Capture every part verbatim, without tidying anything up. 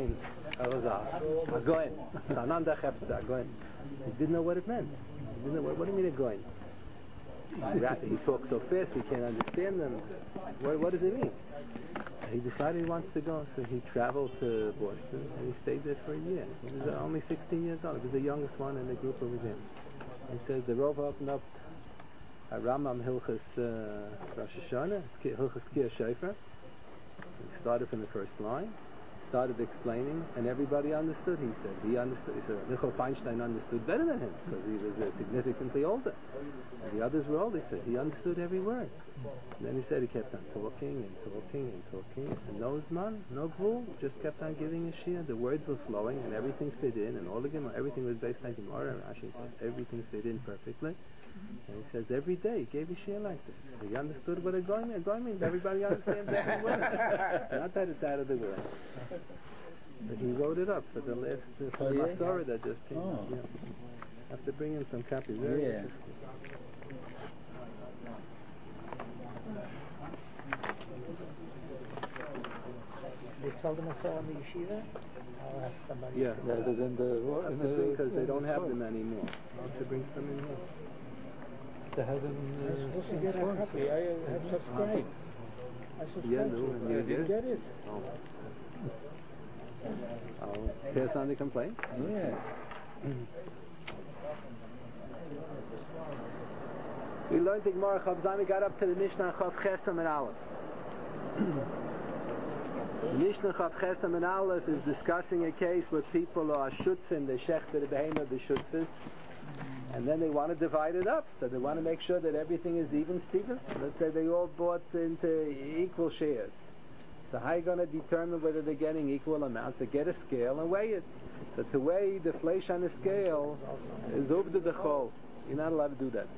Goin, that was a, a Goin, Sananda Chepza, a Goin. He didn't know what it meant. He didn't know, what, what do you mean a Goin? He, he talks so fast, he can't understand them. What, what does it mean? He decided he wants to go, so he traveled to Boston and he stayed there for a year. He was only sixteen years old. He was the youngest one in the group with him. He says the Rov opened up a Rambam Hilchas uh, Rosh Hashanah, Hilchas Kiyah Shofar. He started from the first line, started explaining, and everybody understood. He said he understood. He said Michael Feinstein understood better than him because he was uh, significantly older. And the others were older. He said he understood every word. And then he said he kept on talking and talking and talking, and no Zman, no Gvul, just kept on giving a shir. The words were flowing and everything fit in, and all the Gemara, everything was based on Gemara. Rashi said everything fit in perfectly. And he says every day he gave a shir like this. He understood what a goy means. A goy means everybody understands every word. Not that it's out of the word. But he wrote it up for the last uh, for oh, the yeah? Masorah that just came. Oh. Yeah. Have to bring in some copies. Very Yeah. interesting. They sell the Masorah in the yeshiva? I'll ask somebody. Yeah, Rather than the because they don't have them anymore. I'll have to bring some in here. They have them. I'm supposed to get a copy. I have subscribed. I subscribed Yeah, to no, it. you I get didn't it? get it. Oh. I'll pass on the complaint. Yeah. We learned the Gemara Chav Zayin. We got up to the Mishnah Chav Chesam and Aleph. The Mishnah Chav Chesam and Aleph is discussing a case where people are shutfin, the shechter, the behemoth, the shutfis, and then they want to divide it up. So they want to make sure that everything is even, Stephen. Let's say they all bought into equal shares. So how are you going to determine whether they're getting equal amounts? They get a scale and weigh it. So to weigh the flesh on the scale is uvda the chol. You're not allowed to do that.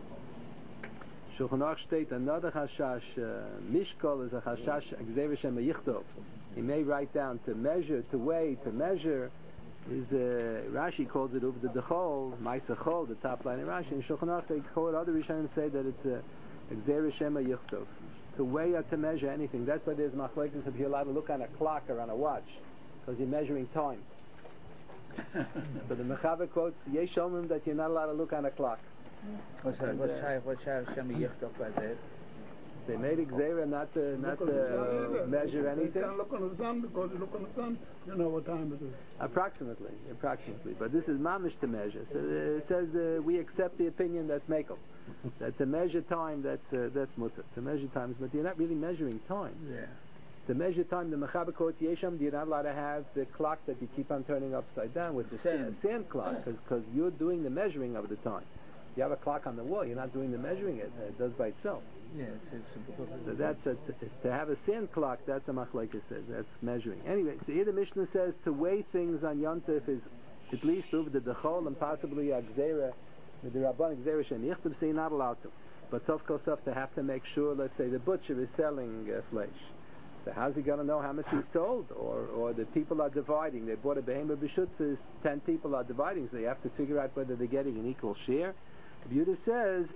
Shulchan Aruch state another chashash. Uh, Mishkol is a chashash. Gzeir Shem Yichtov. He may write down to measure, to weigh, to measure. Is uh, Rashi calls it uvda the chol, Ma'aseh chol, the top line of Rashi. In Shulchan Aruch they call it. Other Rishonim say that it's a Gzeir Shem Yichtov. To weigh or to measure anything. That's why there's machlokes if you're allowed to look on a clock or on a watch, because you're measuring time. So the Mechaber quotes Yesh Omrim that you're not allowed to look on a clock. What's that? What's that? What's that? Shem Yichtov by that? They made Xera not to not to uh, measure anything. You can't look on the sun because you look on the sun, you know what time it is. Approximately, approximately. But this is mamish to measure. So uh, it says uh, we accept the opinion that's mekel. That to measure time, that's uh, that's mutter. To measure time is mutter. You're not really measuring time. Yeah. To measure time, the Mechaber quotes Yesham, you're not allowed to have the clock that you keep on turning upside down with the sand, sand clock, because you're doing the measuring of the time. You have a clock on the wall, you're not doing the measuring it, it does by itself. Yeah, it's, it's a, So that's a, to have a sand clock, that's a machlokes says, that's measuring. Anyway, so here the Mishnah says to weigh things on Yontif is at least over the dechol and possibly a gzera, with the Rabban gzera shem yichtav, so you're not allowed to. But sof kol sof to have to make sure, let's say the butcher is selling uh, flesh. So how's he going to know how much he sold? Or or the people are dividing. They bought a behemoth b'shutfis, ten people are dividing, so they have to figure out whether they're getting an equal share. The Yehuda says,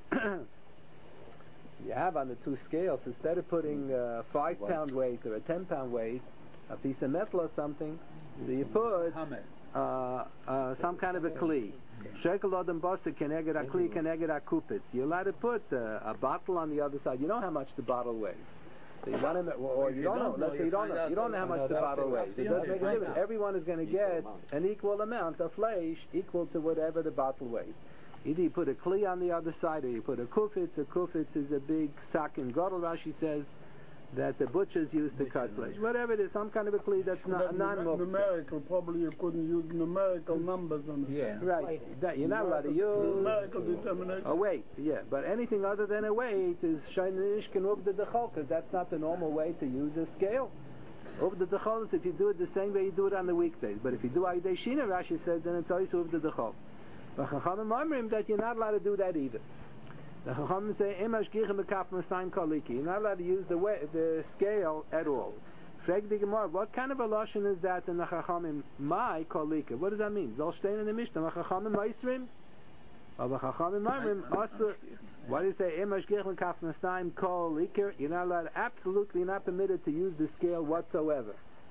you have on the two scales, instead of putting a five pound weight or a ten pound weight, a piece of metal or something, so you put uh, uh, some kind of a kli. Shekel odem basa keneged a kli keneged a kupitz. You're allowed to put uh, a bottle on the other side. You know how much the bottle weighs. So you want to, or you don't know. Let's say you don't know. You don't know how much the bottle weighs. It doesn't make a difference. Everyone is going to get an equal amount of flesh equal to whatever the bottle weighs. Either you put a kli on the other side, or you put a kufitz. A kufitz is a big sack in Godel. Rashi says that the butchers use to cut flesh. Whatever it is, some kind of a kli that's not non numerical. Probably you couldn't use numerical numbers on it. yeah. Right. That, you're not allowed to use numerical determination. a weight. Yeah, but anything other than a weight is shainish can uvda dechol, because that's not the normal way to use a scale. Uvda dechol is if you do it the same way you do it on the weekdays. But if you do aydei shina, Rashi says, then it's always uvda dechol. But Chachamim Omrim that you're not allowed to do that either. The Chachamim say, Emash gichem ekaf mastayim koliki. You're not allowed to use the way, the scale at all. Frag the Gemara, what kind of a lashon is that in the Chachamim? My kolika. What does that mean? Zol stein in the Mishnah. Chachamim ma'isrim? Or the Chachamim Omrim also. What do you say? Emash gichem ekaf mastayim kolika. You're not allowed, absolutely not permitted to use the scale whatsoever.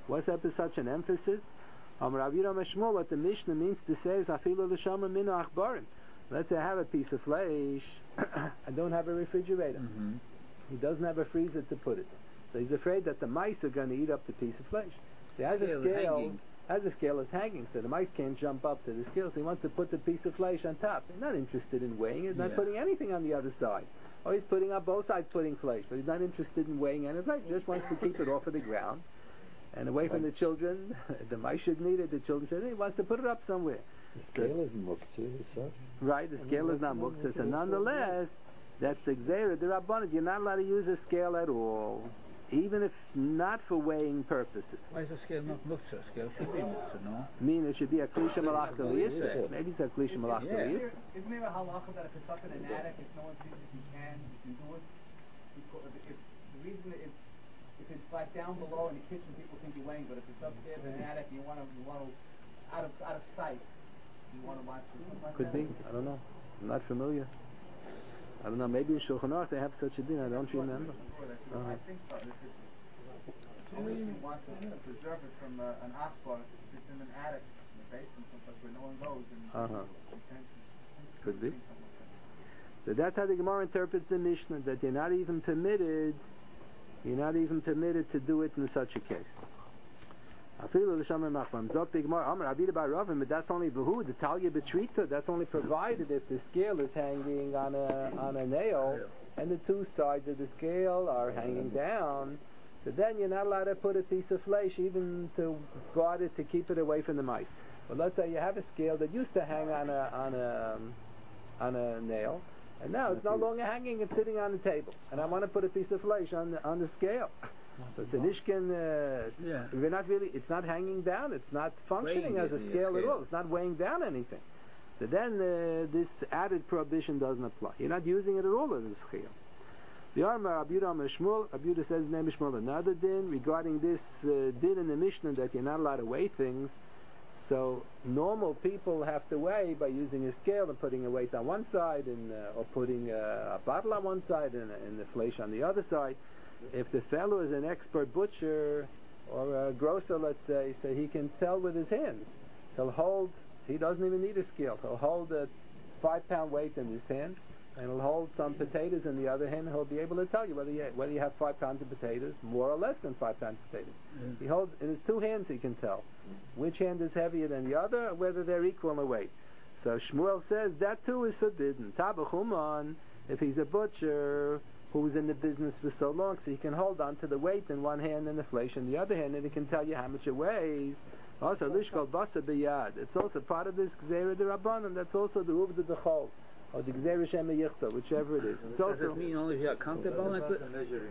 What's up with such an emphasis? What the Mishnah means to say is afilu l'shama minu achbarim. Let's say I have a piece of flesh. I don't have a refrigerator. Mm-hmm. He doesn't have a freezer to put it in. So he's afraid that the mice are going to eat up the piece of flesh. So as a scale, as a scale is hanging, so the mice can't jump up to the scale. So he wants to put the piece of flesh on top. He's not interested in weighing it. He's not Yeah. putting anything on the other side. Or he's putting on both sides, putting flesh, but he's not interested in weighing anything. He just wants to keep it off of the ground and away from the children. The mice shouldn't eat it. The children shouldn't eat it. He wants to put it up somewhere. The scale is muktzah, so. Right, the scale is not muktzah. So nonetheless, that's the gzeira, the rabbanon. You're not allowed to use a scale at all, even if not for weighing purposes. Why is the scale not muktzah? Scale should be muktzah, no? I mean, it should be a klisha malach d'liyisa. Maybe it's a klisha malach Yeah. d'liyisa. Isn't there a halacha that if it's up in an attic, if no one sees it, you can, you can do it? Because if, if the reason is, if it's like down below in the kitchen, people think you're weighing, but if it's upstairs in an attic, you want to, you want to, out of out of sight, you want to watch it. Like Could that? be. I don't know. I'm not familiar. I don't know. Maybe in Shulchan Aruch they have such a din. I don't remember. Well, Uh-huh. I think so. If it's, if you want to preserve it from uh, an akbar, if it's in an attic, in the basement, someplace where no one goes, and Uh-huh. you can. Could be. So that's how the Gemara interprets the Mishnah, that you're not even permitted, you're not even permitted to do it in such a case. Afilu l'shamar machlam. Zok the Gemara, Amar Abida bar Ravim, but that's only behu, the talya betrita, that's only provided if the scale is hanging on a on a nail, and the two sides of the scale are hanging down. So then you're not allowed to put a piece of flesh even to guard it, to keep it away from the mice. But let's say you have a scale that used to hang on a on a on a nail, and now it's no longer hanging; it's sitting on the table. And I want to put a piece of flesh on the on the scale. So Tzedishkin, uh, Yeah. we're not really. It's not hanging down. It's not functioning Weighing as a it in the scale at scale. all. It's not weighing down anything. So then uh, this added prohibition doesn't apply. You're not using it at all as a scale. The Amar Abuda Amar Shmuel, Abuda says name Shmuel another din regarding this uh, din in the Mishnah that you're not allowed to weigh things. So normal people have to weigh by using a scale and putting a weight on one side, and uh, or putting uh, a bottle on one side and, and the flesh on the other side. If the fellow is an expert butcher or a grocer, let's say, so he can tell with his hands. He'll hold. He doesn't even need a scale. He'll hold a five-pound weight in his hand, and he'll hold some potatoes in the other hand. He'll be able to tell you whether you whether you have five pounds of potatoes, more or less than five pounds of potatoes. Mm. He holds in his two hands. He can tell which hand is heavier than the other, whether they're equal in weight. So Shmuel says that too is forbidden. Tabachuman, if he's a butcher who's in the business for so long, so he can hold on to the weight in one hand and the flesh in the other hand, and he can tell you how much it weighs. Also, lishkol basa biyad. It's also part of this gzeira derabbanan. That's also the uvda dechol, or the gzeira shema yichta, whichever it is. It's Does also it mean only if you're accountable? Like that?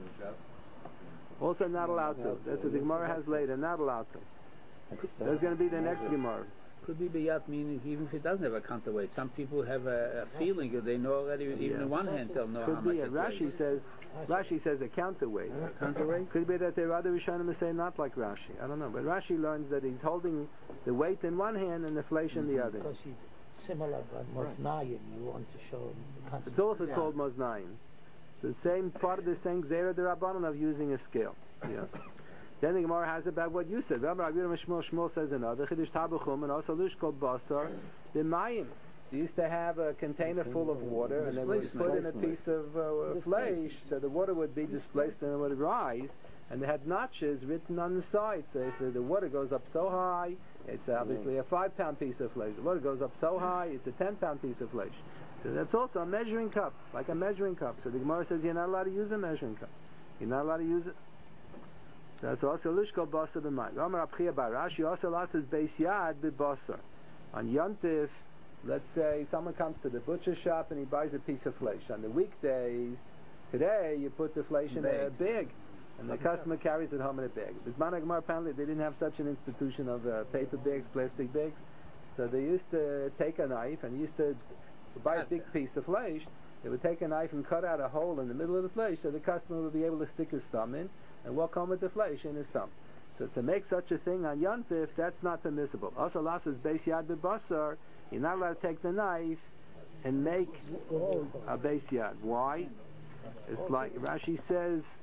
also not allowed to. That's what the Gemara has later. Not allowed to. That's going to be the next Gemara. Could be biyat, meaning even if it doesn't have a counterweight. Some people have a, a feeling that they know already, even Yeah. in one hand they'll know how Could much be. it Rashi weighs. says. Rashi says a counterweight. Counterweight? Could be that there are other Rishonim who say not like Rashi. I don't know. But Rashi learns that he's holding the weight in one hand and the flesh in the other. Because he's similar, but Moznayim, you want to show the It's also called Moznayim. The same part of the same Gzeira D'Rabbanan of using a scale. Yeah. Then the Gemara has about what you said. Rabbi Rabbi Shmuel Shmuel says another Chiddush Tabuchum, and also Lush called Basar. The Mayim. They used to have a container full of water, and they would put in a piece of uh, flesh, so the water would be displaced and it would rise. And they had notches written on the side. So if the, the water goes up so high, it's obviously a five-pound piece of flesh. The water goes up so high, it's a ten-pound piece of flesh. So that's also a measuring cup, like a measuring cup. So the Gemara says you're not allowed to use a measuring cup. You're not allowed to use it. That's also lishkol basar b'mayim. Amar Abchia bar Rashi also lasses beis yad b'basar. On Yontif, let's say someone comes to the butcher shop and he buys a piece of flesh. On the weekdays, today you put the flesh in a bag, and the customer carries it home in a bag. Bisman Gemara, apparently they didn't have such an institution of uh, paper bags, plastic bags. So they used to take a knife and used to buy a big piece of flesh. They would take a knife and cut out a hole in the middle of the flesh so the customer would be able to stick his thumb in and walk home with the flesh in his thumb. So to make such a thing on Yontif, that's not permissible. Also, lasses beis yad b'basar, you're not allowed to take the knife and make a beis yad. Why? It's like Rashi says,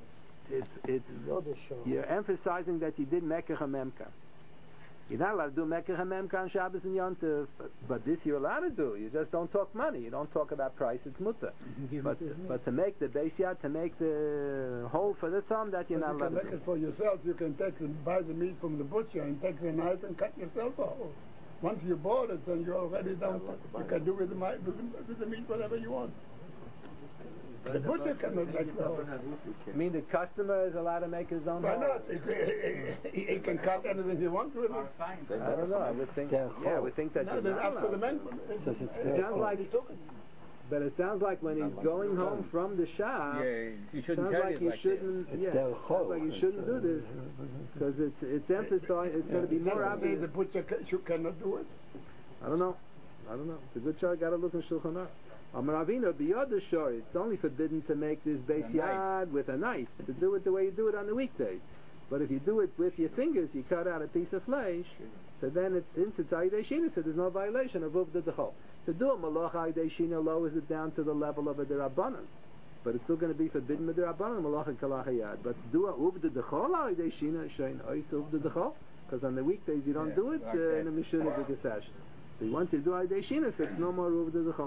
it's it's Yodel show. you're emphasizing that you did Mekach HaMemka. You're not allowed to do Mekach HaMemka on Shabbos and Yom Tov, but, but this you're allowed to do. You just don't talk money. You don't talk about price. It's mutter. But but to make the base yard, to make the hole for the thumb, that you're not You can allowed make to do. it for yourself. You can take and buy the meat from the butcher and take the knife and cut yourself a hole. Once you bought it, then you're already done. You can do with the, mi- with the, with the meat whatever you want. The butcher cannot make the hole. I mean, the customer is allowed to make his own Why hole. not? He, he, he can cut anything he wants with it. I don't know. I would think. Yeah, I would think that No, you're that's not up to the allowed. man. Says it's It their sounds fault. like, but it sounds like when he's going home from the shop. Yeah, you shouldn't Sounds carry like it you like shouldn't. It's Yeah, their sounds fault. like you It's, shouldn't do uh, this because it's it's emphasized. It's going to be more Doesn't say obvious. the butcher ca- you cannot do it. I don't know. I don't know. It's a good shot. Got to look in Shulchan Aruch. Amar Avinu b'yod shor. It's only forbidden to make this base A knife. yard with a knife. To do it the way you do it on the weekdays. But if you do it with your fingers, you cut out a piece of flesh. So then it's since it's Aydei Shina, so there's no violation of Uvda D'chol. To do a Malach Aydei Shina lowers it down to the level of a Derabanan. But it's still going to be forbidden with Derabanan, Malach and Kalachayad. But to do a Uvda D'chol Aydei Shina, Shein Ois Uvda D'chol. Because on the weekdays you don't Yeah, do it like uh, that. in a Mishuna fashion. So once you do Aydei Shina, so it's no more Uvda D'chol.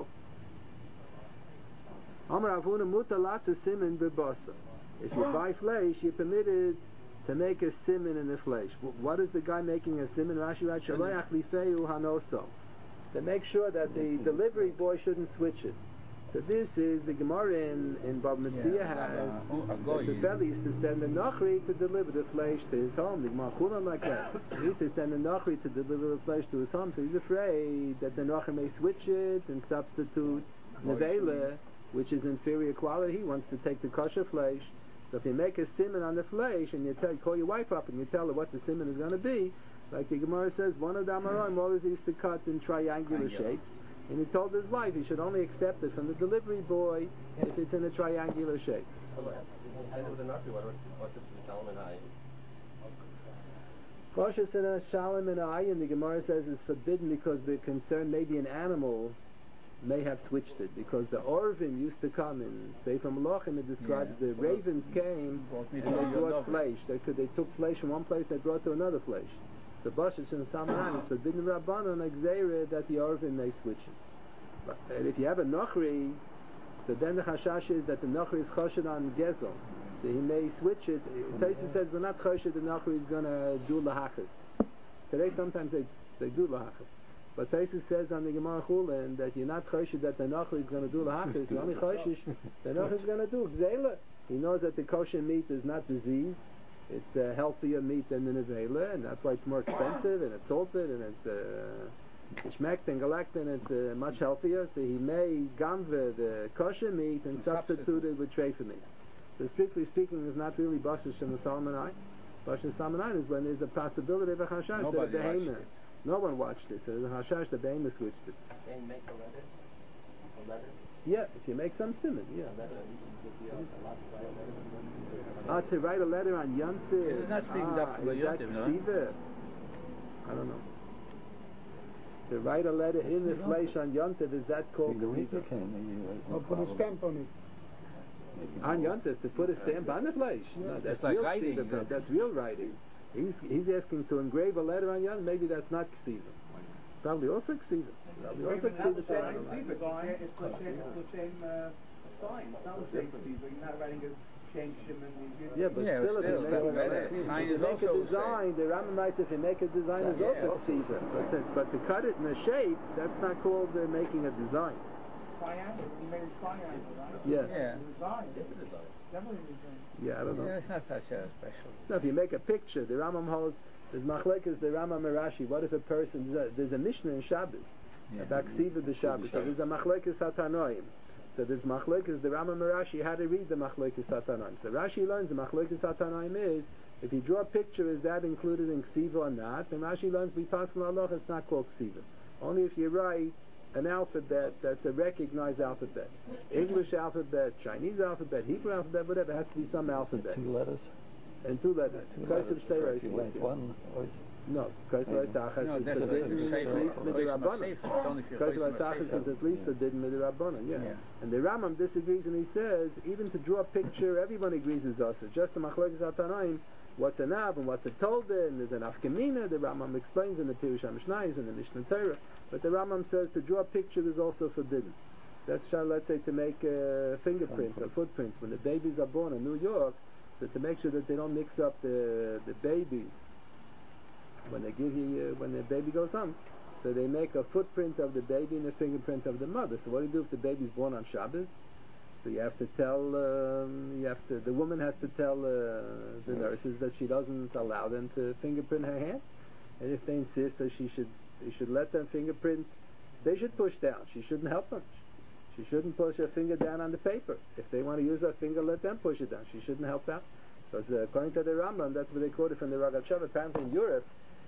Amar Avuna Muta Latsa Simin Bebasa. If you buy flesh, you're permitted to make a siman in the flesh. Wh- What is the guy making a siman? Rashi writes, Shaloyach lifeu hanoso. To make sure that the delivery boy shouldn't switch it. So this is the Gemara in, in Bab Metzia has, that the belly used to send the Nachri to deliver the flesh to his home. The Gemara Chulon like that. He used to send the Nachri to deliver the flesh to his home, so he's afraid that the Nachri may switch it and substitute Nevela, which is inferior quality. He wants to take the kosher flesh. So if you make a siman on the flesh and you tell, you call your wife up and you tell her what the siman is going to be, like the Gemara says, one of the Amarim always used to cut in triangular shapes, and he told his wife he should only accept it from the delivery boy if it's in a triangular shape. Cautious in a shalom and I, and the Gemara says is forbidden because they're concerned maybe an animal may have switched it, because the Orvim used to come in Sefer Malachim. It describes Yeah. the ravens came and they brought flesh. They could they took flesh from one place, they brought to another flesh. So Bashish and Samaran is forbidden Rabbanon Exera that the Orvim may switch it. But and if you have a Nachri, so then the Chashash is that the Nachri is choshed on Gezel. So he may switch it. Taisa says we're not choshed, the Nachri is going to do lahachas. Today sometimes they they do lahachas. But Taisa says on the Gemara Chulin that you're not choshed that the Nachri is going to do lahachas. You're only choshed the Nachri is going to do Gzela. He knows that the kosher meat is not diseased. It's a healthier meat than the Nevela, and that's why it's more expensive, and it's salted, and it's uh, schmeckt and galakt, and it's uh, much healthier. So he may gamve the kosher meat and substitute it with treifa meat. So strictly speaking, it's not really bashish and the Salmonai. Bashish Salmonai is when there's a possibility of a chashash that a Nobody watched behemoth. it. No one watched it, so there's a chashash the behemoth switched it. And make a letter? A letter? Yeah, if you make some simon, yeah. A letter, you can give the other lot to write a letter. Ah, to write a letter on Yontif. It's not speaking ah, up for is that Yontif, no? ksiva? I don't know. To write a letter in the flesh on Yontif, is that called The week ksiva? you came, you had no Or put a problem. stamp on it. On Yontif, to put a stamp on the flesh. No, that's It's like real writing, ksiva, isn't it? That's real writing. He's he's asking to engrave a letter on Yontif. Maybe that's not ksiva. Probably also ksiva. Probably also ksiva. It's the same, it's the same uh, sign. It's not the same Caesar. You're not writing a Shem Shimon. Yeah, but Yeah, still, but if you still, make, that's a, better. if Sign you is make a also design, the Rambam writes if you make a design is Yeah, also also ksiva. But to, but to cut it in a shape, that's not called uh, making a design. Triangle. You made a triangle, right? Yeah. Yeah. Design. Definitely design. Yeah, I don't know. Yeah, it's not such a special. No, if you make a picture, the Rambam holds, there's machlekes, the Rambam and Rashi. What if a person, there's a, there's a Mishnah in Shabbos Yeah. about ksiva the Shabbos. So there's a machlekes hatanoim. So there's machlekes, the Rambam and Rashi, how to read the machlekes hatanoim. So Rashi learns the machlekes hatanoim is, if you draw a picture, is that included in ksiva or not? And Rashi learns, b'tasken Allah, it's not called ksiva. Only if you write an alphabet that's a recognized alphabet. English alphabet, Chinese alphabet, Hebrew alphabet, whatever, it has to be some alphabet. Two letters. And two letters. Two Cursive letters. stay If right you here. write one, always No, Kosher Sachas No, is that's forbidden safe. at least Midirabbanan. It's only if you're Kosher Choshim Sachas HaSefer. is at least forbidden Midirabbanan, yeah. Yeah. And the Rambam disagrees and he says, even to draw a picture, everyone agrees is also. Just the Machlokes HaTanaim, what's an Av and what's a Tolda, and there's an Afkamina, the Rambam explains in the Pirush HaMishnayos and the Mishnah Torah, but the Rambam says to draw a picture is also forbidden. That's, let's say, to make uh, fingerprints or footprints. When the babies are born in New York, so to make sure that they don't mix up the the babies when they give you uh, when the baby goes on, so they make a footprint of the baby and a fingerprint of the mother. So what do you do if the baby's born on Shabbos? So you have to tell um, you have to the woman has to tell uh, the nurses that she doesn't allow them to fingerprint her hand, and if they insist that she should they should let them fingerprint, they should push down. She shouldn't help them. She shouldn't push her finger down on the paper. If they want to use her finger, let them push it down. She shouldn't help out. Because uh, according to the Rambam, that's what they quoted from the Rogatchover. Apparently in Europe,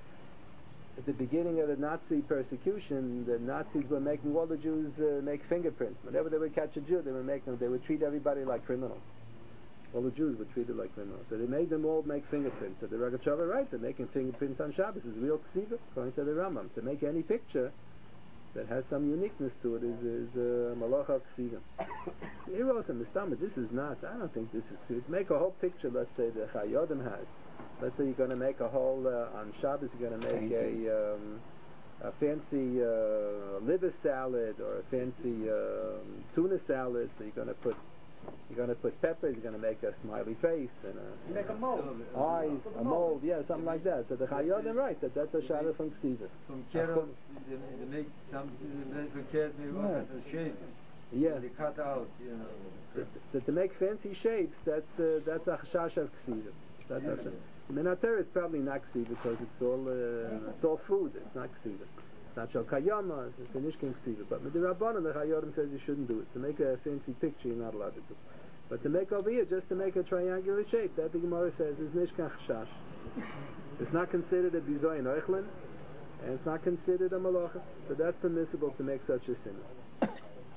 at the beginning of the Nazi persecution, the Nazis were making all the Jews uh, make fingerprints. Whenever they would catch a Jew, they were making they would treat everybody like criminals. All the Jews were treated like criminals. So they made them all make fingerprints. So the Rogatchover, right, they're making fingerprints on Shabbos. It's real ksiva, according to the Rambam. To make any picture that has some uniqueness to it is is uh, malacha ksiva. Here also, Mistama, this is not. I don't think this is ksiva. To make a whole picture, let's say the Chayodim has. Let's say you're going to make a whole uh, on Shabbos. You're going to make a um, a fancy uh, liver salad or a fancy uh, tuna salad. So you're going to put you're going to put peppers. You're going to make a smiley face and a, You make a mold. eyes, a mold, yeah, something like that. So the Chayodim right that that's a shadow from ksiva. From Kerala, they, they make some very verkehrt, they want to shape. Yeah. They cut out, you know. So, so to make fancy shapes, that's uh, that's a chashash of ksiva. That's a Minater is probably not ksiva because it's all uh, it's all food. It's not ksiva. It's not shal kayama. It's a nishkin ksiva. But with the Rabbanan, the Chayodim says you shouldn't do it. To make a fancy picture, you're not allowed to do. But to make over here, just to make a triangular shape, that the Gemara says is nishkan chashash. It's not considered a bizoyin oichlin, and it's not considered a malacha. So that's permissible to make such a sin.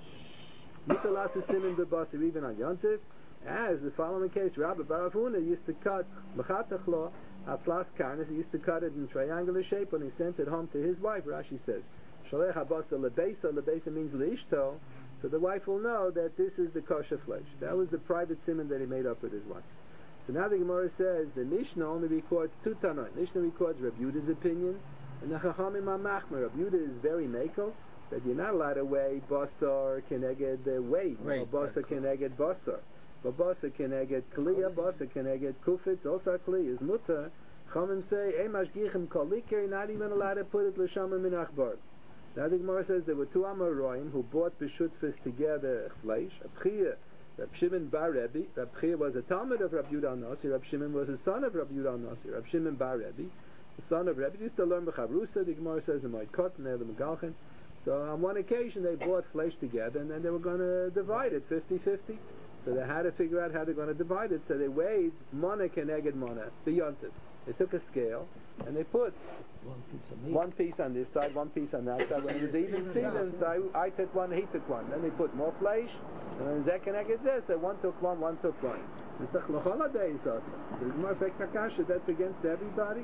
Mitalas is sin in the basir even on Yontif. As the following case, Rabbi Baruch Huna used to cut Mechatachlo Atlas Karnas. He used to cut it in triangular shape when he sent it home to his wife. Rashi says, Sholech Habasa Lebeisa. Lebeisa means Leishto. So the wife will know that this is the kosher flesh. That was the private simon that he made up with his wife. So now the Gemara says the Mishnah only records two Tanoi. Mishnah records Rabbi Yehuda's opinion, and the Chachamim HaMachmer. Rabbi Yehuda is very makel that you're not allowed to weigh basar keneged uh, weight, or basar keneged basar. But basa keneged kliya, basa keneged kufitz, also kliya is mutter. Chachamim say, "Ei mashgichem kol liker," you're not even allowed to put it l'shamim min achbar. Now the Gemara says there were two Amoraim who bought b'shutfis together fleish. Rab Chia, Rab Shimon bar Rebbe. Rab Chia was a Talmud of Rab Yehuda Nasi. Rab Shimon was a son of Rab Yehuda Nasi. Rab Shimon bar Rebbe, the son of Rebbe, used to learn b'chavrusa. The Gemara says in Moed Katan, they have the Megalchen. So on one occasion they bought flesh together, and then they were going to divide it fifty-fifty. So they had to figure out how they're going to divide it. So they weighed mana keneged mana, the yontif. They took a scale and they put One piece of meat. one piece on this side, one piece on that side. When it was even Steven, so I, I took one, he took one. Then they put more flesh, and then Zek and Eged this. So one took one, one took one. It's a chlacholaday sauce. There's more Bekakasha. That's against everybody.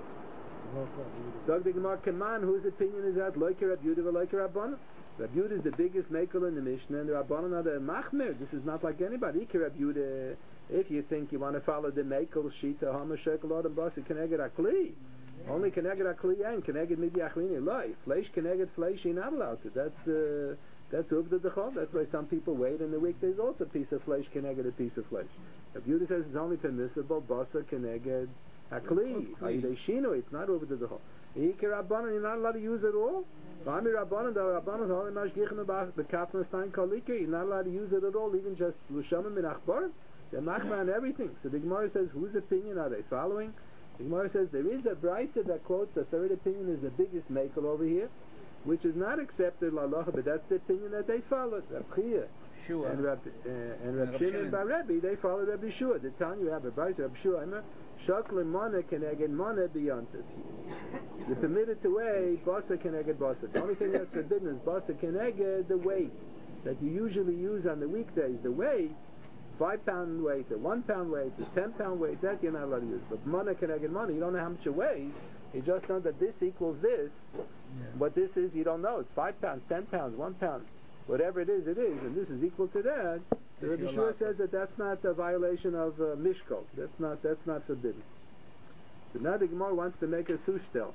Dog the Gemara Kaman, whose opinion is that? Loiker Rab Yehuda, Loiker Rabbanan. Rab Yehuda is the biggest makel in the Mishnah, and the Rabbanan are the machmer. This is not like anybody. Iker Rab Yehuda, if you think you want to follow the makel shita, hama shekel odem basi keneged akli. Only keneged akli and keneged midi achlini loy. Fleish keneged fleish, you're not allowed to. That's uh, that's uvda dechol. That's why some people wait in the week. There's also a piece of flesh keneged a piece of flesh. Rab Yehuda says it's only permissible basa keneged akli. Ayidei shino. It's not uvda dechol. Iker Rabbanan, you're not allowed to use it all. V'ami Rabbanan, the Rabbanan holy mashgichnu b'kafna stein kol liker. You're not allowed to use it at all, even just l'shamim min achbar. They're machma on everything. So the Gemara says, whose opinion are they following? The Gemara says there is a brisa that quotes the third opinion is the biggest makel over here, which is not accepted l'alacha, but that's the opinion that they followed. Rab Chia and Rab uh, and Rab Shimon bar Rebbe, they followed Rab Yeshua. They're telling you have a brisa. Rab Yeshua, shakle mana keneged mana b'yantiv. You're permitted to weigh basa keneged basa. The only thing that's forbidden is basa keneged, the weight that you usually use on the weekdays. The weight, five pound weight, the one pound weight, the ten pound weight, that you're not allowed to use. But mana keneged mana, you don't know how much it weighs. You just know that this equals this. Yeah. What this is, you don't know. It's five pounds, ten pounds, one pound. Whatever it is, it is, and this is equal to that. The Rebbe Shua says that that's not a violation of uh, Mishkol. That's not that's not forbidden. But now the Gemara wants to make a sushtel.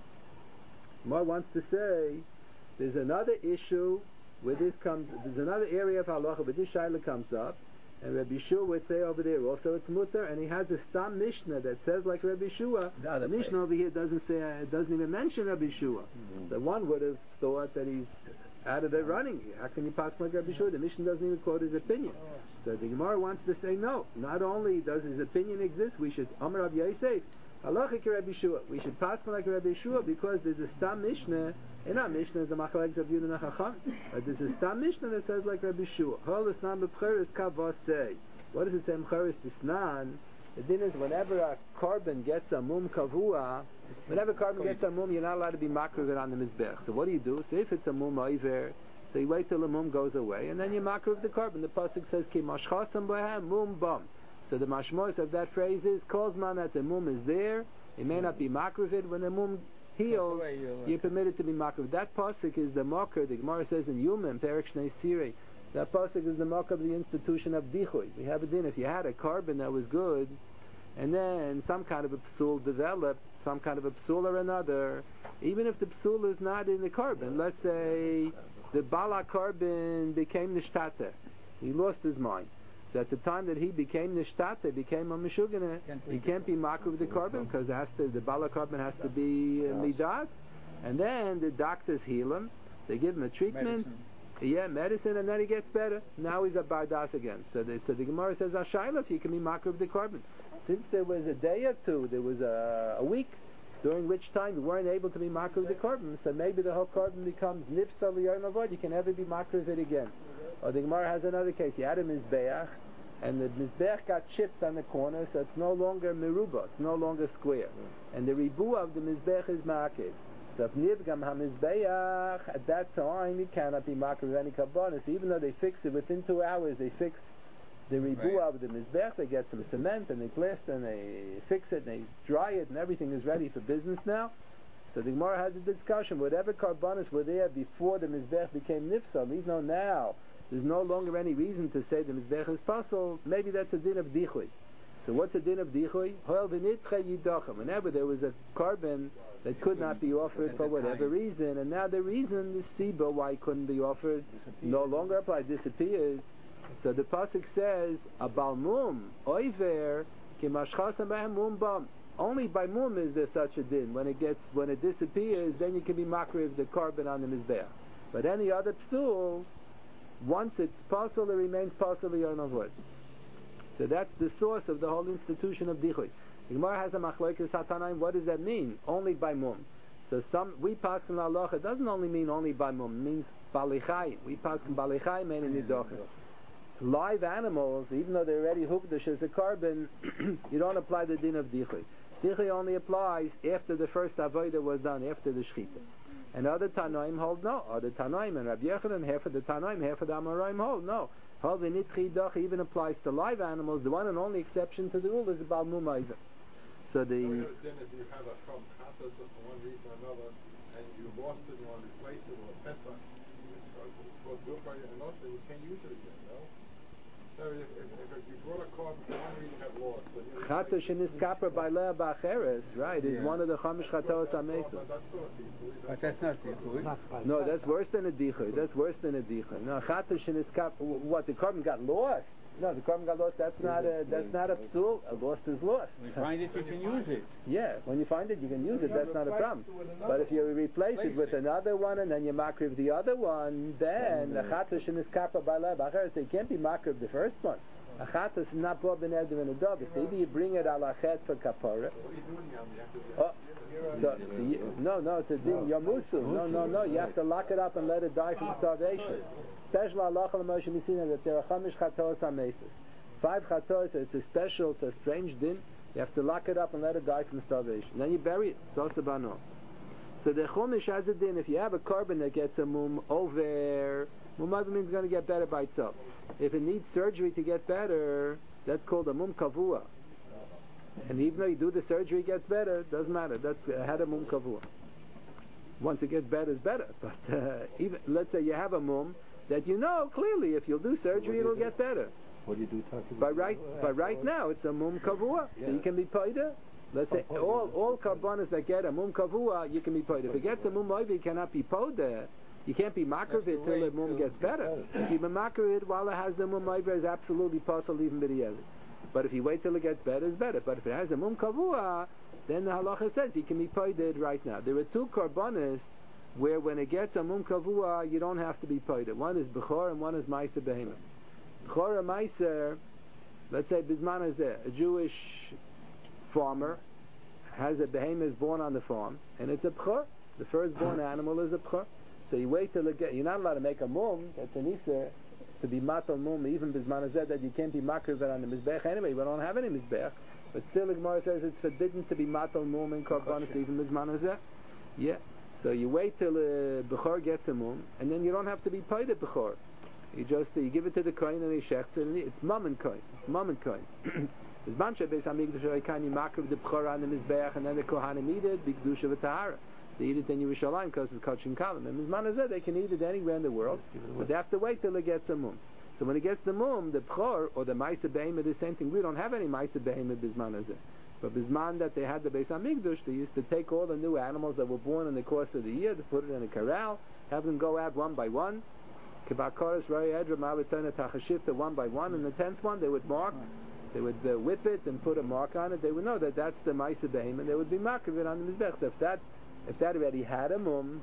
Gemara wants to say there's another issue where this comes. There's another area of halacha where this shaila comes up, and Rebbe Shua would say over there also it's mutter, and he has a stam mishnah that says like Rebbe Shua. The, the mishnah over here doesn't say uh, it doesn't even mention Rebbe Shua. Mm-hmm. So one would have thought that he's out of the running. How can you pass like Rebbe Shua? The Mishnah doesn't even quote his opinion. So the Gemara wants to say no. Not only does his opinion exist, we should Amar Rav Yosef Halachik Rebbe Shua. We should pass like Rebbe Shua because there's a stam mishnah. In our mishnah is the machalek of Yudin Chacham, but there's a stam mishnah that says like Rebbe Shua. Hol Isnan b'Pcheres Kavos say. What does it say? Mcheres Tisnan. The din is whenever a carbon gets a mum kavua, whenever carbon gets a mum, you're not allowed to be makriv it on the mizbech. So what do you do? So if it's a mum oiver, so you wait till the mum goes away, and then you makriv the carbon. The pasuk says ki mashchasam b'hem mum bam. So the mashmos of that phrase is kozman that the mum is there. It may not be makriv it when the mum heals. You're permitted to be makriv. That pasuk is the makar. The Gemara says in Yumim Perek Shnei Sirei. That pasuk is the mark of the institution of dichui. We have it in. If you had a carbon that was good, and then some kind of a psul developed, some kind of a psul or another, even if the psul is not in the carbon, let's say the bala carbon became nishtata, he lost his mind. So at the time that he became nishtata, became a meshugana, he can't be makruv with the carbon because the bala carbon has to be uh, midas, and then the doctors heal him. They give him a treatment. Medicine. Yeah, medicine, and then he gets better. Now he's a bardas again. So the, so the Gemara says, Ashayla, if you can be makar of the carbon. Since there was a day or two, there was a, a week, during which time you weren't able to be makar of the carbon, so maybe the whole carbon becomes nifsa liyom avoid. You can never be makar of it again. Or the Gemara has another case. You had a mizbeach, and the mizbeach got chipped on the corner, so it's no longer meruba, it's no longer square. And the ribu of the mizbeach is makar. So if nivgam hamizbeach, at that time you cannot be makar of any karbonis. Even though they fix it within two hours, they fix the ribu of the mizbeach. They get some cement and they plaster and they fix it and they dry it and everything is ready for business now. So the Gemara has a discussion. Whatever karbonis were there before the mizbeach became nifsa, we know now there's no longer any reason to say the mizbeach is pasul. Maybe that's a din of dichui. So what's a din of dichui? Whenever there was a carbon that could not be offered for whatever reason, and now the reason, the siba why it couldn't be offered, no longer applies, disappears. So the pasuk says, "Abal mum oiver kimashchasam b'hem mum bam." Only by mum is there such a din. When it gets, when it disappears, then you can be makriv the carbon on the mizbeach. But any other psul, once it's pasul, it remains pasul b'yom avoid. So that's the source of the whole institution of dichui. The Gemara has a machlokes hatanaim. What does that mean? Only by mum. So some we pass in halacha. It doesn't only mean only by mum. It means balichai. We pass in balichai meaning nidocha. Live animals, even though they're already hukdash as a carbon, you don't apply the din of dichui. Dichui only applies after the first avodah was done, after the shechita. And other tanaim hold no. Other tanaim and Rabbi Yochanan, half of the tanaim, half of the Amoraim hold no. Hold the nitchi doch even applies to live animals. The one and only exception to the rule is about mumaiva. So the. Then if you have a chum chatas for one reason or another, and you lost it, you want to replace it or a pesach, goes good by you enough, then you can't use it again, no? So if, if, if you brought a carbon for one reason you have lost, Chatos sheniskapra by Leah Bacheres, right? Is yeah. one of the chamish chatos amesus. But that's not dichui. No, that's worse than a dichui. That's worse than a dichui. No, chatos sheniskapra. What, the carbon got lost? No, the carbon got lost. That's not a. That's not a psul. A lost is lost. When you find it, you can use it. Yeah, when you find it, you can use it. That's not a problem. But if you replace it with another one and then you makriv the other one, then the chatos sheniskapra by Leah Bacheres, they can't be makriv the first one. A chatos is not bo ben eder and a dog. It's either you bring it ala chet for kapara. Oh, so, so you, no, no, it's a din yamusu. No, no, no. You have to lock it up and let it die from starvation. Special halacha l'Moshe Messina that there are chamish chatos hamesus. Five chatos. It's a special, it's a strange din. You have to lock it up and let it die from starvation. Then you bury it. So sabano. So the chumash has a din. If you have a carbon that gets a mum over, mum means it's going to get better by itself. If it needs surgery to get better, that's called a mum kavua. And even though you do the surgery, it gets better, it doesn't matter. That's had a mum kavua. Once it gets better, it's better. But uh, even let's say you have a mum that you know clearly if you'll do surgery, it'll get better. What do you do talking But right, but right now it's a mum kavua, so you can be paida. Let's say all all karbanas that get a mum kavua, you can be paida. If it gets a mum oiv, you cannot be paida. You can't be makarvid till the mum gets better. If you be makarvid while it has the mum oiv, is absolutely possible even b'di'evet. But if you wait till it gets better, it's better. But if it has a mum kavua, then the halacha says he can be paida right now. There are two karbanas where when it gets a mum kavua, you don't have to be paida. One is bechor and one is ma'aser behemoth. Bechor and ma'aser, let's say bisman is a Jewish farmer has a behemoth born on the farm, and it's a bechor. The firstborn animal is a bechor. So you wait till it get. You're not allowed to make a mum. That's an iser to be matal mum. Even bisman is that you can't be makriv on the mizbech anyway. We don't have any mizbech. But still, the Gemara says it's forbidden to be matal mum in korbanos even bisman is that. Yeah. So you wait till a bechor gets a mum, and then you don't have to be paid at bechor. You just you give it to the kohen and he shechts it, and it's mum and kohen. It's mum and kohen. There's bunch of Beis Hamikdash Reikaim you makriv the bechor on the mizbech, and then the kohanim eat it b'kedusha v'tahara. They eat it in Yerushalayim because it's kachim kalim. And bisman is that they can eat it anywhere in the world, but they have to wait till it gets a mum. So when it gets the mum, the bechor or the ma'aser behemoth, the same thing. We don't have any ma'aser behemoth bisman is it. But bisman that they had the Beis Hamikdash, they used to take all the new animals that were born in the course of the year, to put it in a corral, have them go out one by one, one by one, and the tenth one they would mark, they would uh, whip it and put a mark on it. They would know that that's the ma'aser behemoth. They would be marking it on the mizbech. So if that, if that already had a mum,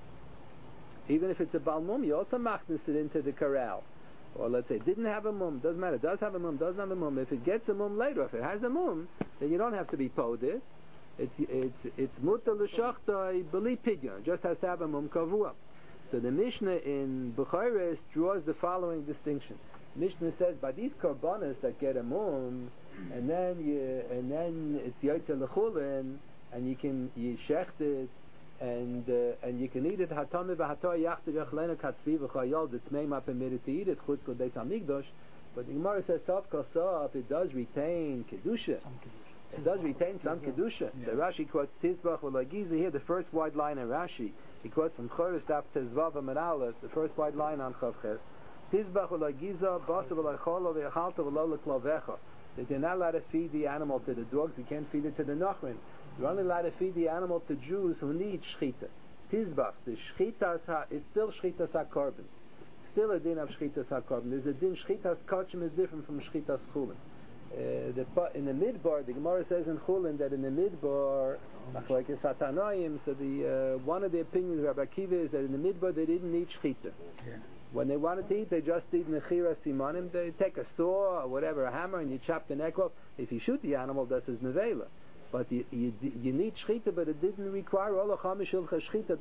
even if it's a bal mum, you also machnis it into the corral. Or let's say it didn't have a mum, doesn't matter, does have a mum, doesn't have a mum. If it gets a mum later, if it has a mum, then you don't have to be poded. It's it's it's muta l'shachta b'li pidyon, just has to have a mum kavua. So the Mishnah in Bukhari's draws the following distinction. Mishnah says by these karbanas that get a mum, and then you and then it's yotze l'chulin, and you can you shecht it. And uh, and you can eat it. Hatame v'hatoy yachtiv yachlena katzvi v'chayol. It's may not permitted to eat it. Chutz l'beis hamikdash. But the Gemara says sof kosaf. It does retain kedusha. It does retain some kedusha. So Rashi quotes Tizbach v'lagiza here. The first wide line in Rashi. He quotes from Choros Daf Tezvav v'Menalef. The first wide line on Chavches. Tizbach v'lagiza basa v'lacholo v'yachalta v'lo l'klovecha. That you're not allowed to feed the animal to the dogs. You can't feed it to the nachrim. You're only allowed to feed the animal to Jews who need shchita. Tizbach, the shchitas ha, it's still shchitas ha-korban. Still a din of shchitas ha-korban. There's a din, shchitas kachim is different from shchitas chulin. Uh, the, in the midbar, the Gemara says in chulin that in the midbar, like a satanoim, so the, uh, one of the opinions of Rabbi Akiva is that in the midbar they didn't need shchita. Yeah. When they wanted to eat, they just eat nechira simanim. They take a saw or whatever, a hammer, and you chop the neck off. If you shoot the animal, that's his nevela. But you, you, you need shchita, but it didn't require all the chamishul shchita.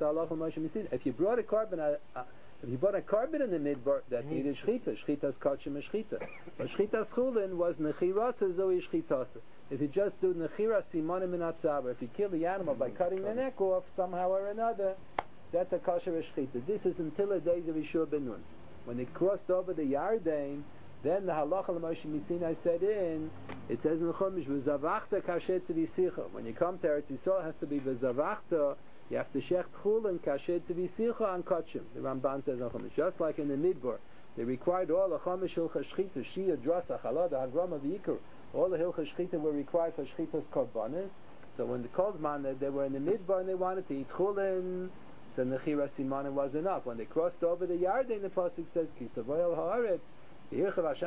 If you brought a carbon, uh, uh, if you brought a carbon in the midbar, that needed shchita. Shchita's kachim and shchita. But shchita's chulin was nechiras or zoi shchitas. If you just do nechira simanim in atzava, if you kill the animal by cutting the neck off somehow or another, that's a kosher shchita. This is until the days of Yeshua ben Nun. When they crossed over the Yarden, then the halacha l'Moshe Misinai said in, it says in the Chumash, v'zavachta kashet tzivisicha. When you come to Eretz Yisrael, it has to be v'zavachta. You have to shecht chulin kashet tzivisicha on kachim. The Ramban says in the Chumash, just like in the Midbar, they required all the Chumash hilcha shchita, shia, drasa, chalad, hagrama, v'yikur. All the hilcha shchita were required for shchita's korbanos. So when the Kolzman, they were in the Midbar and they wanted to eat chulin, so nechira simanim was enough. When they crossed over the Yarden, the pasuk says, kisavoyel haaretz. They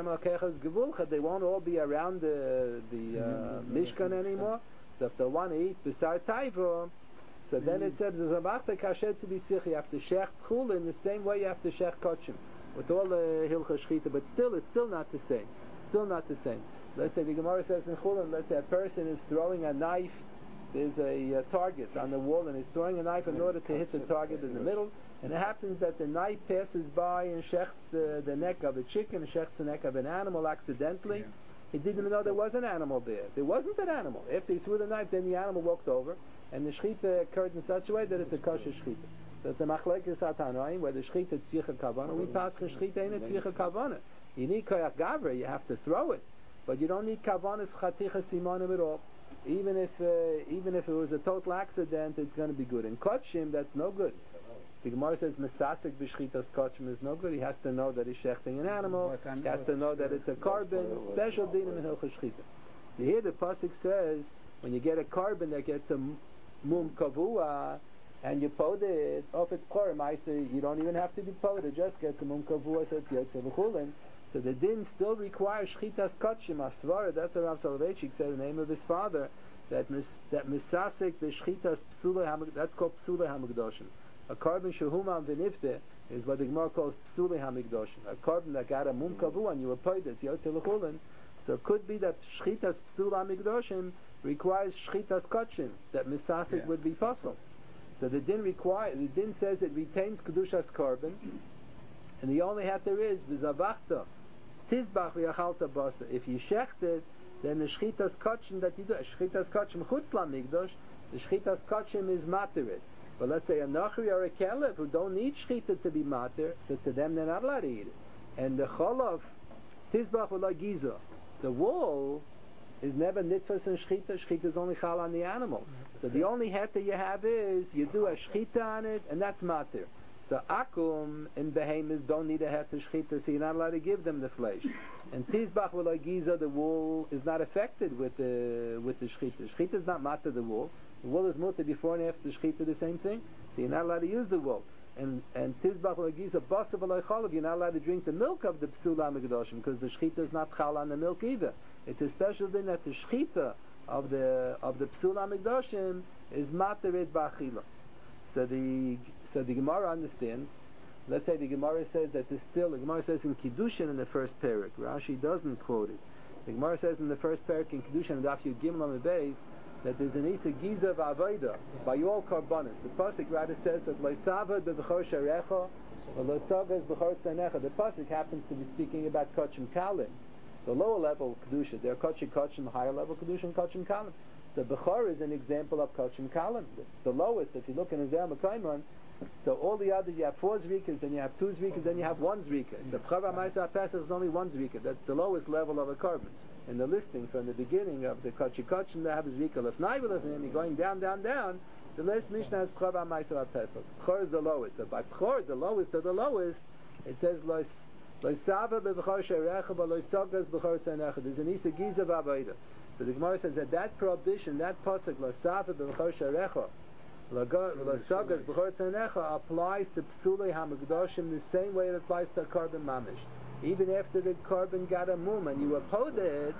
won't all be around the, the uh, Mishkan anymore. So if they want to eat besar taiva, so then it says you have to shech chulin the same way you have to shech kachim with all the hilcha shchita, but still it's still not the same. Still not the same. Let's say the Gemara says in chulin, let's say a person is throwing a knife. There's a uh, target on the wall, and he's throwing a knife in order to hit the target in the middle. And it happens that the knife passes by and shechts the, the neck of a chicken, shechts the neck of an animal accidentally. Yeah. He didn't even know there was an animal there. There wasn't an animal. After he threw the knife, then the animal walked over, and the shchita occurred in such a way that it's a kosher shchita. So it's a machlekes hatanoim, where the shchita tzricha kavana. We pass the shchita in a tzricha kavana. You need koyach gavra, you have to throw it. but you don't need kavanas chatichas simanim at all. Even if uh, even if it was a total accident, it's going to be good. In kotshim, that's no good. The Gemara says mesasek b'shchitas kotshim is no good. He has to know that he's shechting an animal. He has to know that it's a carbon. Special dinim in hilchos shchita. So here the pasuk says when you get a carbon that gets a mum kavua and you pod it, oh, if it's korim, I say you don't even have to be pod. It just gets a mum kavua, so it's yotze v'chulin. So the din still requires shchitas kotshim asvara. That's what Rav Soloveitchik said in the name of his father. That mis, that misasek b'shchitas psula hamig. That's called psula hamigdoshim. A carbon shehumam v'nifte is what the Gemara calls psula hamigdoshim. A carbon that got a mum kavu and you were paid it yotze l'chulin. So it could be that shchitas psula hamigdoshim requires shchitas kotshim. That misasek yeah. would be fossil. So the din require. The din says it retains kedushas carbon, and the only hat there is v'zavachta. Tizbach v'yachalta basa. If you shecht it, then the shchitas kotshim that you do, shchitas kotshim chutz lamigdosh, the shchitas kotshim is materit. But let's say a nachri or a kelev who don't need shchita to be mater, so to them they're not allowed to eat it. And the cholav, tizbach v'la giza, the wool is never nitfas and shchita. Shchita is only chal on the animal. So the only het that you have is you do a shchita on it, and that's mater. So akum and behemoths don't need a het to shchita, so you're not allowed to give them the flesh. And tizbach v'lo giza, the wool is not affected with the with the shchita. Shchita is not matter the wool. The wool is mutter before and after the shchita, the same thing. So you're not allowed to use the wool. And and tizbach v'lo giza basa v'lo chalav, you're not allowed to drink the milk of the psula mikdoshim because the shchita is not chal on the milk either. It's a special thing that the shchita of the of the psula mikdoshim is materit ba'achila. So the So the Gemara understands. Let's say the Gemara says that there's still, the Gemara says in Kiddushin in the first parak. Rashi doesn't quote it. The Gemara says in the first parak in Kiddushin and Daf Yud Gimel on the base that there's an Isa Giza v'Avoda by all karbanis. The pasuk rather says that Loisavad b'Bechor Sharecha or Loisagas b'Bechor Tzanecha. The pasuk happens to be speaking about Kachim Kalim, the lower level of Kedusha. There are Kachim Kachim, the higher level Kedusha, and Kachim Kalim. So Bechor is an example of Kachim Kalim. The lowest, if you look in Ezer Mekayman. So all the others, you have four zrikas, then you have two zrikas, then you have one zrika. The B'chava Ma'aseh HaPesach is only one zrika. That's the lowest level of a carbon. In the listing from the beginning of the Kachi Kachim, they have a zrika lefnai v'lefnim. You're going down, down, down. The last Mishnah has B'chava Ma'aseh HaPesach. B'chor is the lowest. So by B'chor, the lowest of the lowest, it says Lois Loisava b'Bechor Sherecha v'Loisagas b'Bechor Tzanecha. There's an Isa Giza v'Avoda. So the Gemara says that that prohibition, that pasuk Loisava b'Bechor Sherecha L'sagas b'chor tzanecha applies to psulei hamikdoshim the same way it applies to carbon mamish. Even after the carbon got a mum and you uphold it,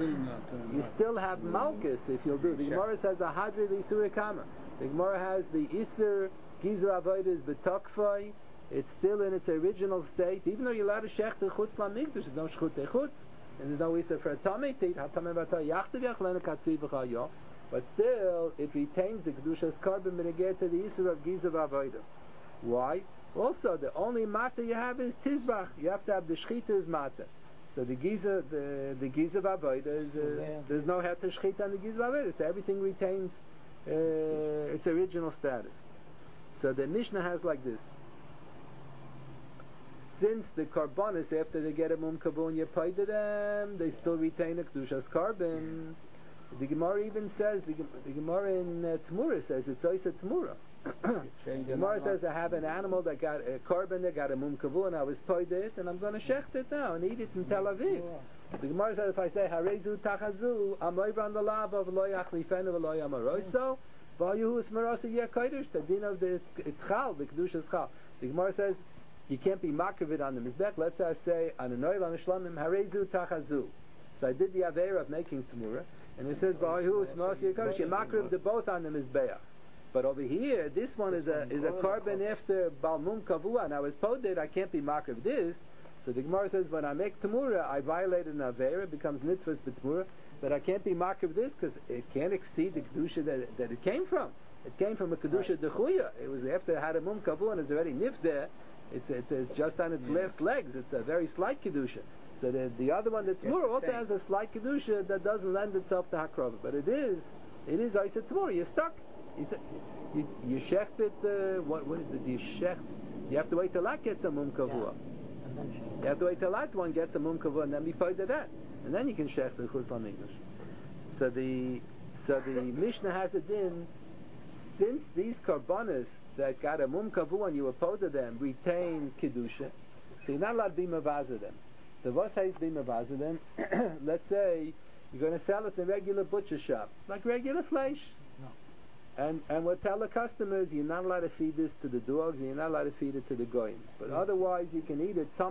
you still have malchus if you'll do. The Gemara says a hadri l'isur kama. The Gemara has the isur gizer avodas b'tokfai. It's still in its original state, even though you're allowed to shech the chutz lamikdosh. There's no shchut chutz, and there's no isur for a tamei tit. Hatamei v'atay yachtav yachlenu katzi v'chayo. But still, it retains the Kedusha's carbon mitigated to the Yisur of Gizav Avodah. Why? Also, the only matter you have is Tizbach. You have to have the Shechita is matter. So the Gizav, the, the Gizav Avodah is, uh, there's no heter Shechita on the Gizav Avodah. So everything retains uh, its original status. So the Mishnah has like this. Since the Karbonis, after they get a Mum Kavun, you pay to them, they still retain the Kedusha's carbon. The Gemara even says, the, the Gemara in uh, Tamura says, it's Oisa Tamura. The Gemara says, I have an animal that got a carbon, that got a mum kavu, and I was paid it, and I'm going to shecht it now and eat it in Tel Aviv. The Gemara says, if I say, Harezu tachazu, amoyv on the lab of lo yachlifenu v'lo yamaroiso, v'ayuhu esmerasa yeh kodesh, the din of the Chal, the Kedusha's Chal. The Gemara says, you can't be makavit on the Mizbech. Let's say I say, on a noil, on a shlamim, Harezu tachazu. So I did the Aveira of making Tamura, and it says, "V'ayu smas yekadosh." You makriv the both on them is be'ach. But over here, this one is a is a carbon after balmum kavua. Now as poded, I can't be makriv this. So the Gemara says, when I make tamura, I violated an avera. It becomes nitzvahs b'tamura, but I can't be makriv this because it can't exceed the kedusha that that it came from. It came from a kedusha dechuya. It was after it had a mum kavua and it's already nif there. It's, it's it's just on its last legs. It's a very slight kedusha. So the, the other one, the Tamura, also has a slight Kedusha that doesn't lend itself to Hakrova. But it is, it is Isa Tamura. You're stuck. You, you, you shecht it, uh, what, what is it? You shecht, you have to wait till that gets a Mum Kavua. You have to wait till that one gets a Mum Kavua and then be paid to that. and then you can shech the chutz l'mikdash. So the so the Mishnah has a din, since these karbanas that got a mum kavu and you oppose them retain kedusha, so you're not allowed to be mavaza them. The vosai is be mavaza them. Let's say you're going to sell it in a regular butcher shop, like regular flesh. No. And and we'll tell the customers you're not allowed to feed this to the dogs, and you're not allowed to feed it to the goyim. But mm. otherwise you can eat it. So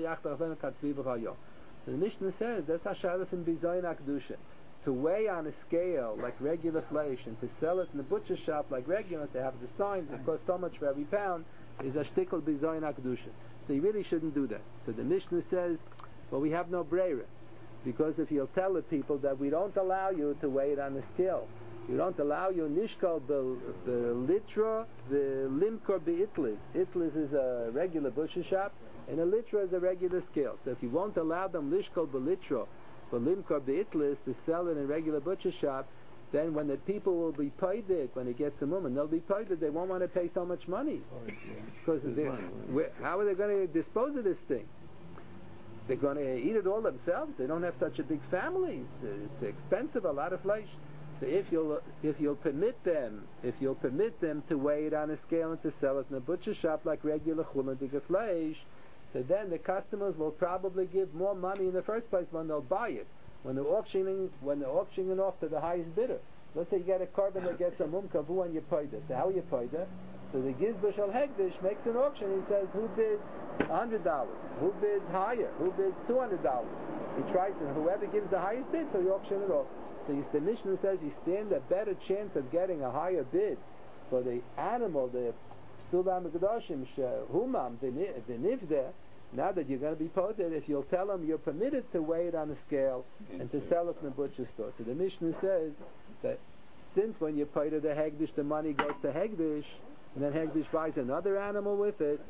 the Mishnah says that's hasharif in bizayin akdusha. To weigh on a scale like regular flesh and to sell it in the butcher shop like regular, to have the signs that cost so much for every pound, is a shtickle bizayin akdusha. So you really shouldn't do that. So the Mishnah says, well, we have no breira, because if you'll tell the people that we don't allow you to weigh it on the scale, you don't allow you nishkal the the litra, the limkor be itlis. Itlis is a regular butcher shop, and a litra is a regular scale. So if you won't allow them lishkal be litra, but limkor be itlis, to sell it in a regular butcher shop, then when the people will be paid it, when it gets a moment, they'll be paid it, they won't want to pay so much money. Because how are they going to dispose of this thing? They're going to eat it all themselves. They don't have such a big family. It's, it's expensive, a lot of flesh. So if you'll if you'll permit them, if you'll permit them to weigh it on a scale and to sell it in a butcher shop like regular chulendige flesh, so then the customers will probably give more money in the first place when they'll buy it. When they're auctioning, when they're auctioning off to the highest bidder. Let's say you get a carbon that gets a mum kavu and you paid it. So how you paid it? So the Gizbush al Hegdish makes an auction. He says, who bids a hundred dollars? Who bids higher? Who bids two hundred dollars? He tries to, whoever gives the highest bid, so you auction it off. So the Mishnah says you stand a better chance of getting a higher bid for the animal, the Sulam Gdoshim Humam, the Nivda. Now that you're going to be poted, if you'll tell them you're permitted to weigh it on a scale and to sell it in the butcher store. So the Mishnah says that since when you pay to the Hegdish, the money goes to Hegdish, and then Hegdish buys another animal with it,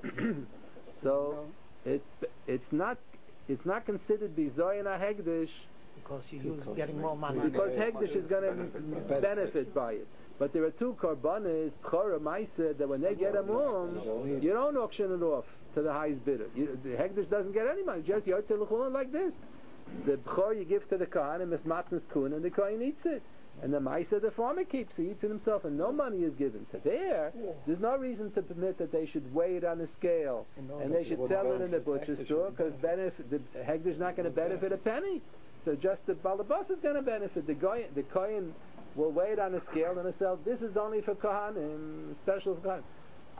so it it's not it's not considered bizoyin a Hegdish because you're getting more money. Because Hegdish is going to benefit by it. But there are two karbanas, Bchora Maisa, that when they get a mum, you don't auction it off to the highest bidder. You, the Hegdish doesn't get any money. Just Yotze L'chulin like this. The Bchor you give to the Kohen, and Mismatnas Kun, and the Kohen eats it. And the Maisa the farmer keeps, he eats it himself, and no money is given. So there, there's no reason to permit that they should weigh it on a scale, and they should sell it in the butcher store, because the Hegdish is not going to benefit a penny. So just the Balabas is going to benefit. The Kohen, the Kohen will weigh it on a scale and sell, this is only for Kohanim, special for Kohanim.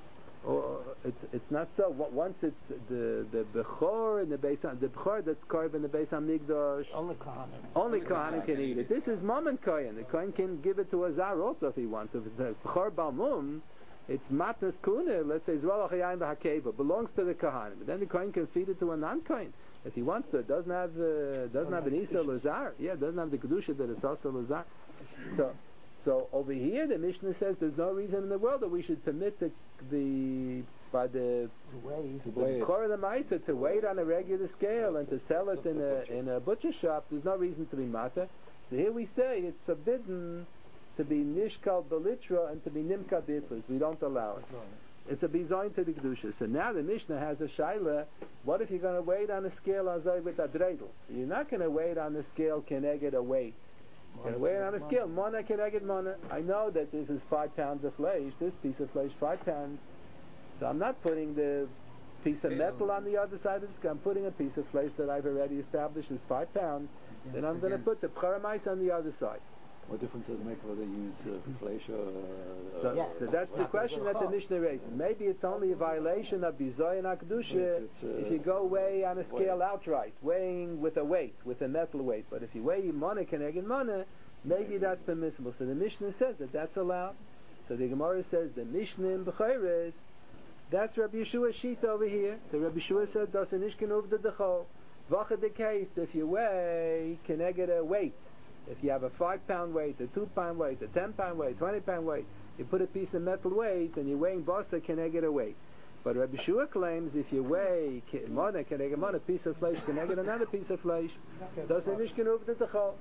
Or it's it's not so. Once it's the the bechor and the beis the bechor that's carved in the beis hamikdash. Only kohanim. Only kohanim can eat it. This is mom and kohen. The kohen can give it to a zar also if he wants. If it's a bechor balmum, it's matnas kuna. Let's say zralach yayin b'hakeva belongs to the kohanim. But then the kohen can feed it to a non-kohen if he wants to. It doesn't have uh, doesn't have an isa lazar. Yeah, it doesn't have the kedusha that it's also lazar. So. So over here, the Mishnah says there's no reason in the world that we should permit the the by the the Korah the Maisa to weigh it on a regular scale and to sell it in a in a butcher shop. There's no reason to be mata. So here we say it's forbidden to be nishkal belitra and to be nimka bitlas. We don't allow it. It's a bizayin to the kedusha. So now the Mishnah has a shaila. What if you're going to weigh it on a scale azay with a dreidel? You're not going to weigh it on the scale keneged a weight. You're going to weigh it on a scale. Mona keneged mona. I know that this is five pounds of flesh. This piece of flesh, five pounds. So I'm not putting the piece of metal on the other side of the scale. I'm putting a piece of flesh that I've already established is five pounds. Then I'm going to put the paramais on the other side. What difference does it make whether you use uh, flesh or... Uh, so, yeah. so that's the question that the Mishnah raises. Maybe it's only a violation of Bizoy and Akdusha uh, if you go weigh on a scale weight. outright, weighing with a weight, with a metal weight. But if you weigh Mona Keneged Mona, maybe that's permissible. So the Mishnah says that that's allowed. So the Gemara says the Mishnah in Bechayres, that's Rabbi Yeshua's sheet over here. The Rabbi Yeshua said, Das Nishkin Uvda Dechol. Vacha the case, if you weigh Keneged a weight, if you have a five pound weight, a two pound weight, a ten pound weight, twenty pound weight, you put a piece of metal weight and you're weighing basa, can I get a weight? But Rabbi Shua claims if you weigh mona, can I get a piece of flesh, can I get another piece of flesh? Doesn't nishkin over the tachal.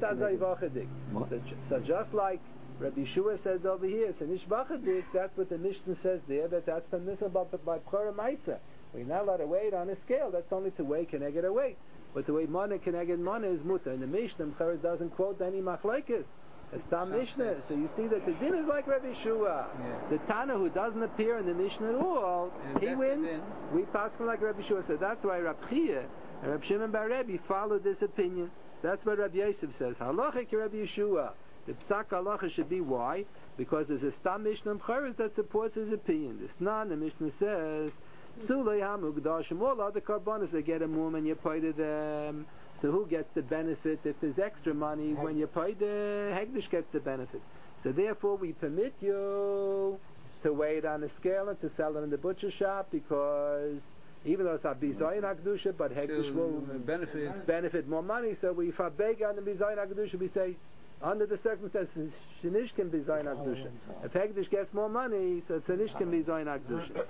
So just like Rabbi Shua says over here, so nish vachadik, that's what the Mishnah says there, that that's permissible by Bchora Maisa. We're not allowed to weigh it on a scale, that's only to weigh, can I get a weight? but the way Mana Keneged Mana is mutter. And the Mishnah Mecharis doesn't quote any machlekes. It's Tam Mishnah. So you see that the din is like Rabbi Shua. Yeah. The Tana who doesn't appear in the Mishnah at all, And he that's wins. the din. We pass him like Rabbi Shua. So that's why Rabbi Chia and Rabbi Shimon Bar Rebbe followed this opinion. That's what Rabbi Yosef says. Halacha ki Rabbi Yeshua. The psak halacha should be why? Because there's a Stam Mishnah Mecharis that supports his opinion. This Nan, the Mishnah says, Psulei hamugdashim. All other karbanos, they get a mum and you pay to them. So who gets the benefit if there's extra money? When you pay the Hegdish gets the benefit. So therefore we permit you to weigh it on a scale and to sell it in the butcher shop, because even though it's a bizayin akdusha, but Hegdish will benefit benefit more money. So we fabeg on the bizayin akdusha, we say under the circumstances shenish can bizayin akdusha. If Hegdish gets more money, so shenish can bizayin akdusha.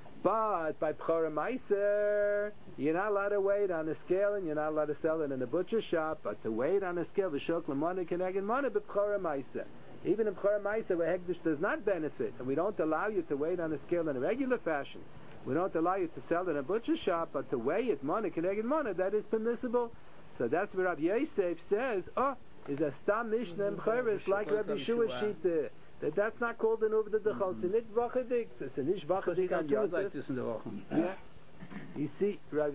But by B'chora Meiser, you're not allowed to weigh it on a scale and you're not allowed to sell it in a butcher shop. But to weigh it on a scale, the Shok L'Mona Keneged Mona B'chora Meiser. Even in B'chora Meiser, where Hegdish does not benefit, and we don't allow you to weigh it on a scale in a regular fashion, we don't allow you to sell it in a butcher shop, but to weigh it Mona Keneged Mona, that is permissible. So that's where Rabbi Yosef says, oh, is a Stam Mishnah and B'choris like Rabbi Shua Shita. That that's not called an Uvda Dechol. It's a nit vachadik. It's a nish vachadik on Yom like this in the Wochen. Yeah. You see,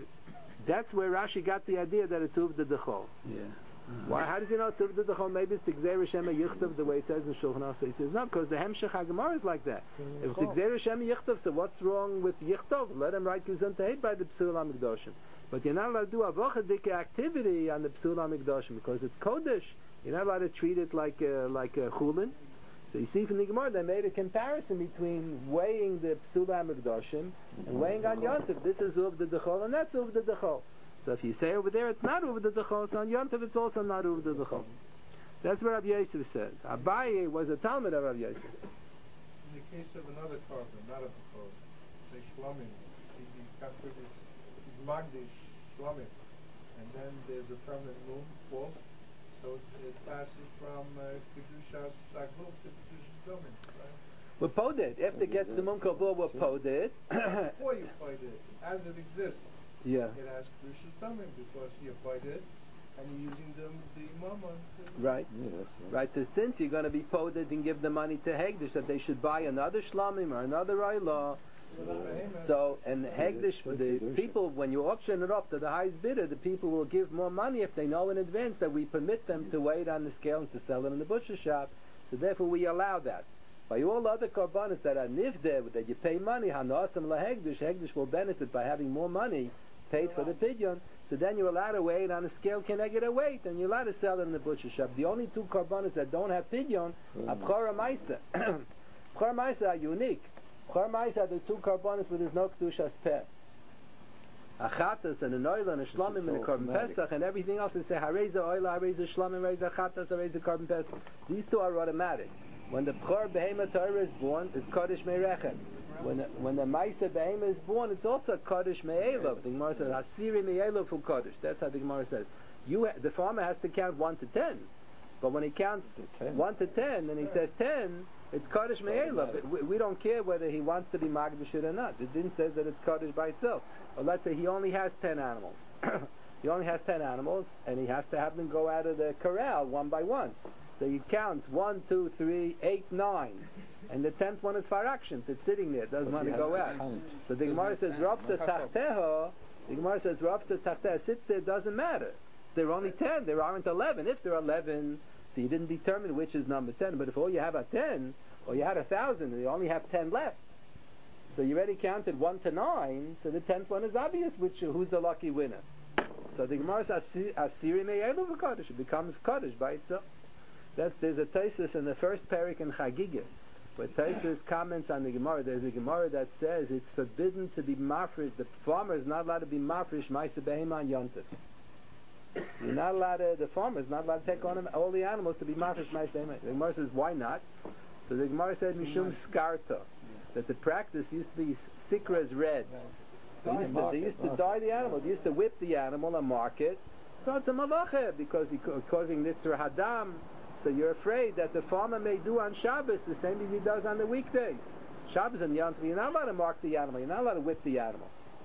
that's where Rashi got the idea that it's Uvda Dechol. Yeah. Uh-huh. Why? How does he know it's Uvda Dechol? Maybe it's the Gzeir Shema Yichtav, the way it says in Shulchan Aruch. So he says, no, because the Hemshech HaGemara is like that. If it's the Gzeir Shema Yichtav, so what's wrong with Yichtav? Let him write Gesundheit by the Psul HaMikdoshim. But you're not allowed to do a vachadik activity on the Psul HaMikdoshim because it's Kodesh. You're not allowed to treat it like a, like a Chulin. So you see from the Gemara, they made a comparison between weighing the Psula HaMikdoshim and weighing on Yontif. This is Uvda Dechol and that's Uvda Dechol. So if you say over there it's not Uvda Dechol, so on Yontif it's also not Uvda Dechol. That's what Rabbi Yosef says. Abaye was a Talmud of Rabbi Yosef. In the case of another carbon, not a Bechor, say Shlomim, he, he contributes, he's Magdish Shlomim, and then there's a permanent moon, false. So it, it passes from Kedushas Sagluf to Kedushas Domin, right? We're poded. After it gets the Mumko Bor, we're poded. Before you fight it, as it exists, yeah. It has Kedushas Domin because you fight it and you're using them, the Mammon. Right. Yeah, right. Right. So since you're going to be poded and give the money to Hegdish, that they should buy another Shlamim or another Aylah. So, and Hegdish, the people, when you auction it up to the highest bidder, the people will give more money if they know in advance that we permit them to weigh it on the scale and to sell it in the butcher shop. So therefore we allow that. By all other korbanos that are nivdeh, that you pay money, hanasam lahegdish, Hegdish will benefit by having more money paid for the pidyon. So then you're allowed to weigh it on a scale, keneged a weight, and you're allowed to sell it in the butcher shop. The only two korbanos that don't have pidyon are B'chora Meiser. B'chora Meiser are unique. B'chora Meiser are the two korbanos where there's no Kedushas Peh. A chatas and an oil and a shlomim and a korban pesach and everything else. They say hareza oil, hareza shlomim, hareza chatas, hareza korban pesach. These two are automatic. When the b'chor behema Torah is born, it's kodesh me'rechet. When the, when the Maisa behema is born, it's also kodesh me'elov. The Gemara says asiri me'elov fu kodesh. That's how the Gemara says. You, the farmer has to count one to ten. But when he counts one to ten and he says ten, it's kodesh me'elov. We, we don't care whether he wants to be magdish or not. It didn't say that it's kodesh by itself. Or let's say he only has ten animals. He only has ten animals, and he has to have them go out of the corral one by one. So he counts one, two, three, eight, nine, and the tenth one is farakshint. It's sitting there, it doesn't want to go out. So the Gemara says Rafta Tachteha. The Gemara says Rafta Tachteha sits there. Doesn't matter. There are only ten. There aren't eleven. If there are eleven, so you didn't determine which is number ten. But if all you have are ten, or you had a thousand, and you only have ten left, so you already counted one to nine. So the tenth one is obvious. Which who's the lucky winner? So the Gemara says Asiri me'elu v'kodesh. It becomes kodesh by itself. That's, there's a Taisus in the first parak in Chagigah, where Taisus comments on the Gemara. There's a Gemara that says it's forbidden to be mafresh. The farmer is not allowed to be mafresh ma'aseh behema on yontif. You're not allowed to. The farmer is not allowed to take on him all the animals to be mafresh ma'aseh behema. The Gemara says why not? So the Gemara said mishum skarta, that the practice used to be sikras red. So they used, to, they used to dye the animal. They used to whip the animal and mark it. So it's a mavache because you're causing nitzur hadam. So you're afraid that the farmer may do on Shabbos the same as he does on the weekdays. Shabbos and Yom Tov, you're not allowed to mark the animal. You're not allowed to whip the animal.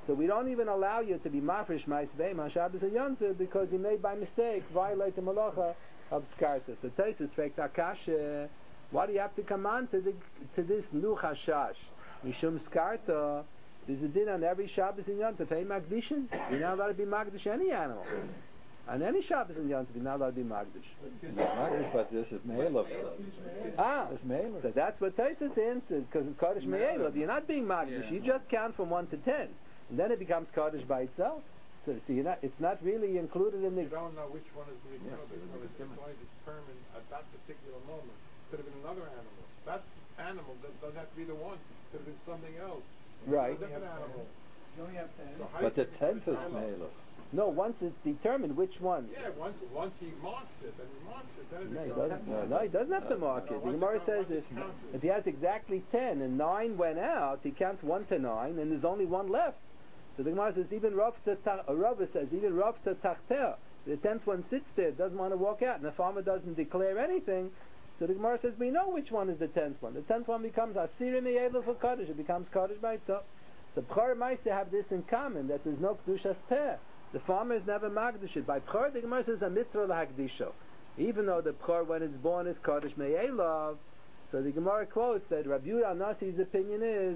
So we don't even allow you to be mafresh ma'is ve'im on Shabbos and Yom Tov because you made by mistake violate the malacha of skarta. So Tosfos fekt akasha. Why do you have to come on to the to this nu chashash mishum skarta? There's a din on every Shabbos and Yom Tov. Pay magdishin. You're not allowed to be magdish any animal. On any Shabbos and Yom Tov, you're not allowed to be magdish. Magdish, but this is me'elav. Ah, it's me'elav. So that's what Tosfos answers because it's Kodesh me'elav. You're not being magdish. Yeah. You just count from one to ten, and then it becomes Kodesh by itself. So, so you're not. It's not really included in the. You don't know which one is being killed. So it's only determined at that particular moment. Could have been another animal. That animal doesn't have to be the one. Could have been something else. Right. A different animal. You only have ten. So how But you the can tenth is determine- me'elav. No, once it's determined which one. Yeah, once once he marks it, and he marks it, then it No, he becomes- doesn't. No, No, he doesn't have to no, mark no, it. The once Gemara it says counts, if, it's counted. if he has exactly ten and nine went out, he counts one to nine, and there's only one left. So the Gemara says even Rav to ta- uh, Rava says even Rav to Tachtel, the tenth one sits there, doesn't want to walk out, and the farmer doesn't declare anything. So the Gemara says we know which one is the tenth one. The tenth one becomes Asir Me'elav for Kaddish. It becomes Kaddish by itself. So B'chor Maisa have this in common, that there's no Kedushas Peh. The farmer is never Magdish it. By B'chor, the Gemara says a mitzvah l'hakdisho. Even though the B'chor, when it's born, is Kaddish Me'elav, so the Gemara quotes that Rabbi Yehuda Nasi's opinion is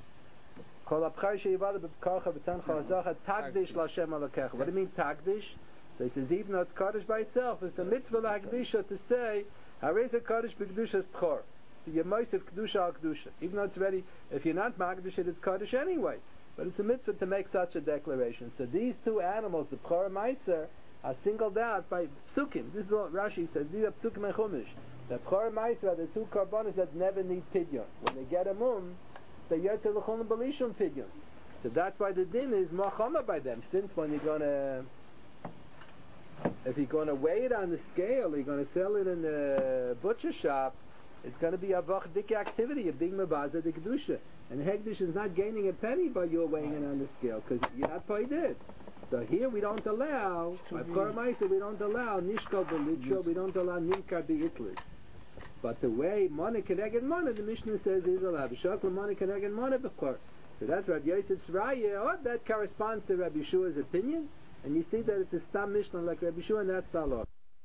Kol ha'b'chor she'yivada b'b'karcha v'tan chalazacha tagdish l'Hashem alakecha. What do you mean tagdish? So he says even though it's Kaddish by itself, it's a mitzvah l'hakdisho to say Hareza Kaddish b'Kedushas B'chor. So you're Mosef Kedusha al Kedusha. Even though it's ready, if you're not Magdish it, it's Kaddish anyway. But it's a mitzvah to make such a declaration. So these two animals, the B'chor and Meiser, are singled out by Psukim. This is what Rashi says. These are Psukim and Chumash. The B'chor and Meiser are the two karbonos that never need pidyon. When they get a mum, they yotze l'chol b'lishon pidyon. So that's why the din is machama by them. Since when you're going to... If you're going to weigh it on the scale, you're going to sell it in the butcher shop, it's going to be a vachdik activity, a big mabaza de kedusha. And Hegdish is not gaining a penny by your weighing it on the scale, because you're not paid it. So here we don't allow, by B'chor Ma'aser, we don't allow nishkal b'litra, we don't allow nimkar b'itlis. But the way money keneged money, the Mishnah says is allowed. B'shakla money keneged money b'chor. So that's Rabbi Yosef's raya. Oh, that corresponds to Rabbi Yeshua's opinion. And you see that it's a stam Mishnah like Rabbi Yeshua, and that's the law.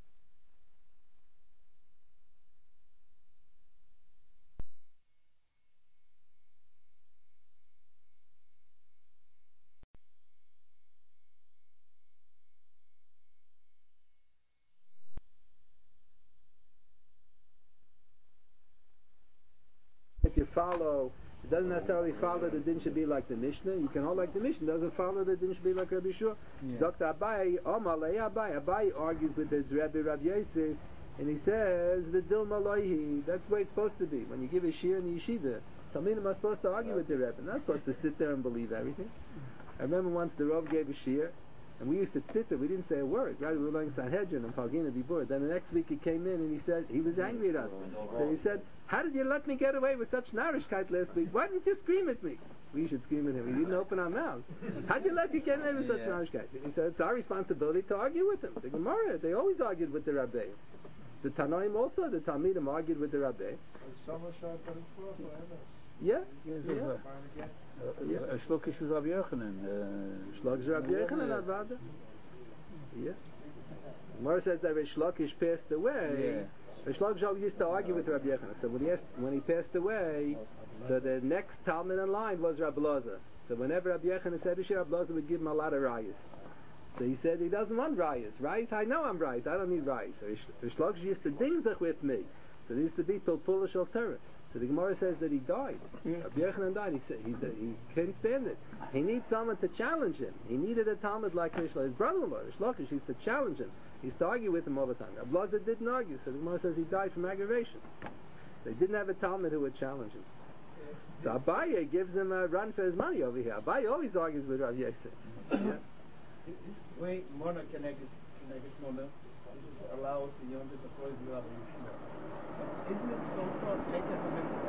If you follow, it doesn't necessarily follow the din should be like the Mishnah. You can hold like the Mishnah. It doesn't follow the din should be like Rabbi Yeshua. Yeah. Doctor Abai, Omalei Abai, Abai argues with his Rabbi Rabbi Yosef, and he says the Dilma Loihi. That's the way it's supposed to be. When you give a shir in the yeshiva, Talmidim are supposed to argue with the Rebbe. Not supposed to sit there and believe everything. I remember once the Rav gave a shir, and we used to sit there. We didn't say a word. Right? We were learning Sanhedrin and Palgina Dibur. Then the next week he came in and he said he was angry at us. So he said, "How did you let me get away with such narishkeit last week? Why didn't you scream at me?" We should scream at him. We didn't open our mouths. How did you let me get away with such Yeah. narishkeit? He said, "It's our responsibility to argue with him." The Gemara, they always argued with the Rabbi. The Tanoim also, the Talmidim argued with the Rabbi. Yeah, Yes, yeah. uh, Yeah. A shlokish was Rabbi Yochanan. uh, Shlokish Rabbi Yochanan Avada. Yeah. Gemara says that Rish Lakish passed away. Rish Lakish always used to argue with Rabbi Yochanan. So when he, asked, when he passed away, so the next Talmud in line was Rabbi Loza. So whenever Rabbi Yochanan said a shir, Rabbi Loza would give him a lot of rayas. So he said he doesn't want rayas. Rayas, I know I'm right. I don't need rayas. So Rish, Rish Lakish used to dingzach with me. So there used to be Pilpula Shal Torah. So the Gemara says that he died. Yeah. Rabbi Yochanan died. He said he, he couldn't stand it. He needs someone to challenge him. He needed a Talmud like Rish Lakish. His brother-in-law, Rish Lakish, used to challenge him. He used to argue with him all the time. Rabbi Loza didn't argue. So the Gemara says he died from aggravation. They didn't have a Talmud who would challenge him. So Abaye gives him a run for his money over here. Abaye always argues with Rabbi Yosef. Yeah. Way Mona connected connected Mona allows the young to poise without a Isn't it so far take as a mitzvah?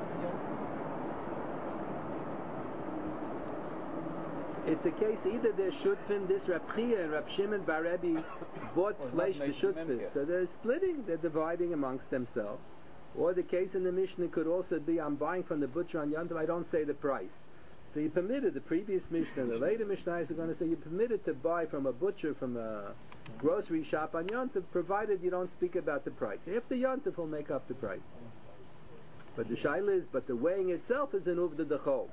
It's a case either they're shutfin, this Rab Chia and Rab Shimon Bar Rebbe bought flesh to shutfin. So they're splitting, they're dividing amongst themselves. Or the case in the Mishnah could also be I'm buying from the butcher on Yom Tov, I don't say the price. So you permitted, the previous Mishnah, the later Mishnah are going to say you're permitted to buy from a butcher, from a grocery shop on Yontif, provided you don't speak about the price. If the Yontif will make up the price. But the shaila is, but the weighing itself is an uvda dechol.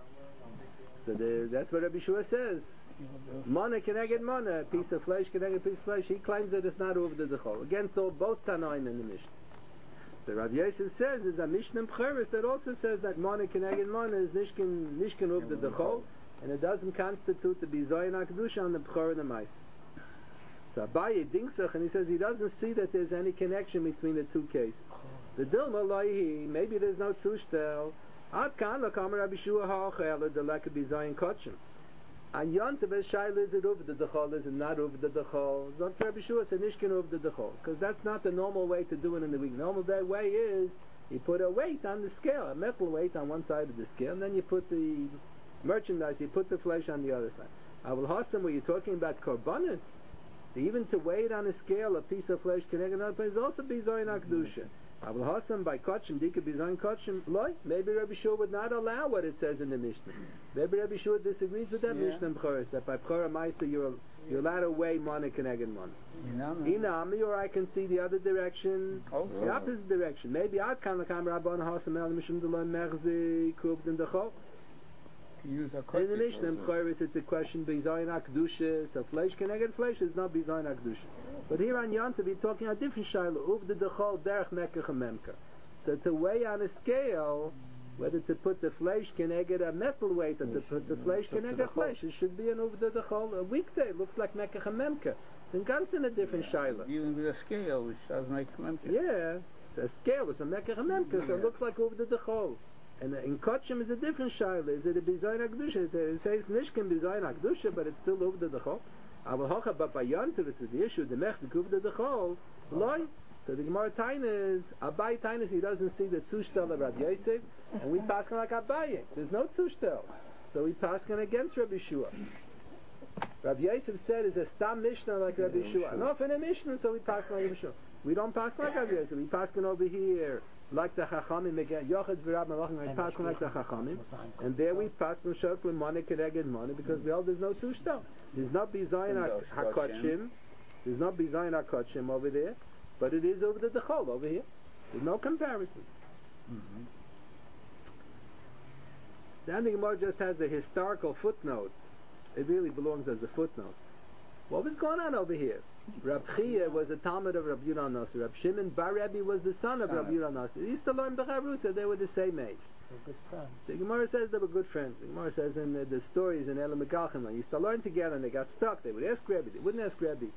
So the, that's what Rabbi Shua says. Mana keneged mana, a piece of flesh keneged a piece of flesh. He claims that it's not uvda dechol. Against all both Tanoim in the Mishnah. So Rav Yosef says is a Mishnah Pcheres that also says that mana keneged mana is nishkin nishkin uvda dechol, and it doesn't constitute the bizoyin akdusha on the Pcher and the Mais. So Abaye dinksach, and he says he doesn't see that there's any connection between the two cases. The Dilma loihi, maybe there's no tushtel. Ad kan lakam Rabbi Shua ha'achel the leka bizayin kotchim. And Yontav es shaila is it over the dechol, is it not over the dechol? Zot Rabbi Shua said nishkin over the dechol, because that's not the normal way to do it in the week. Normal day way is you put a weight on the scale, a metal weight on one side of the scale, and then you put the merchandise, you put the flesh on the other side. I will hostem where you're talking about korbanos. So even to weigh it on a scale, a piece of flesh can another place also be zoyin akdusha. I will hostem by kotchim, dika be zoyin kotchim. Loy, maybe Rabbi Shua would not allow what it says in the Mishnah. Maybe Rabbi Shua disagrees with that yeah. Mishnah in Pcheres, that by Pchora Maisa you're you're allowed to weigh mana keneged mana. Inami, or I can see the other direction, oh, the opposite direction. Maybe Ad kan lakam rabban hostem el mishum delon merzi kubd in dechol. Use a in the Mishnah in Pcheres, it's a question bizayin akdusha. So flesh keneged flesh is not bizayin akdusha. But here on Yontav, we're talking a different shayla. Uv the dechol derech mekach memka. So to weigh on a scale, whether to put the flesh keneged a metal weight or to put the flesh keneged flesh, it should be an uv the dechol. A weekday looks like mekach memka. It's in ganz in a different shayla. Dealing with a scale, which doesn't make memka. Yeah, the scale is a mekach memka, so it looks like uv the dechol. And in Kotchim is a different shayla. Is it a bizayin akdusha? It says nishkin bizayin akdusha, but it's still uvda dechol. But hocha b'payantiv, it's the issue. The mechzik uvda dechol. Loy. So the Gemara Taina is Abai Taina. He doesn't see the tushtel of Rabbi Yosef, and we pass like Abaye. There's no tushtel, so we pass against Rabbi Shua. Rabbi Yosef said is a stam mishnah like Rabbi Shua. Not in a mishnah, so we pass like Rabbi Shua. We don't pass like Rabbi Yosef. We pass over here. Like the Chachamim again, Yochad V'Rab Malachim, we pass like the Chachamim, and there we pass no shot with money keneged money because we all there's no tushtel. There's not bizayin hakotchim, there's not bizayin hakotchim over there, but it is over the dechol over here. There's no comparison. Mm-hmm. Then the Gemara just has a historical footnote. It really belongs as a footnote. What was going on over here? Rab Chia was a Talmud of Rab Yudah Nossi. Rab Shimon Bar Rebbe was the son of Rab Yudah Nossi. He used to learn B'chavrusa. They were the same age. Good friends. The Gemara says they were good friends. The Gemara says in the, the stories in Elam Megalchim, they used to learn together and they got stuck. They would ask Rebbe. They wouldn't ask Rebbe.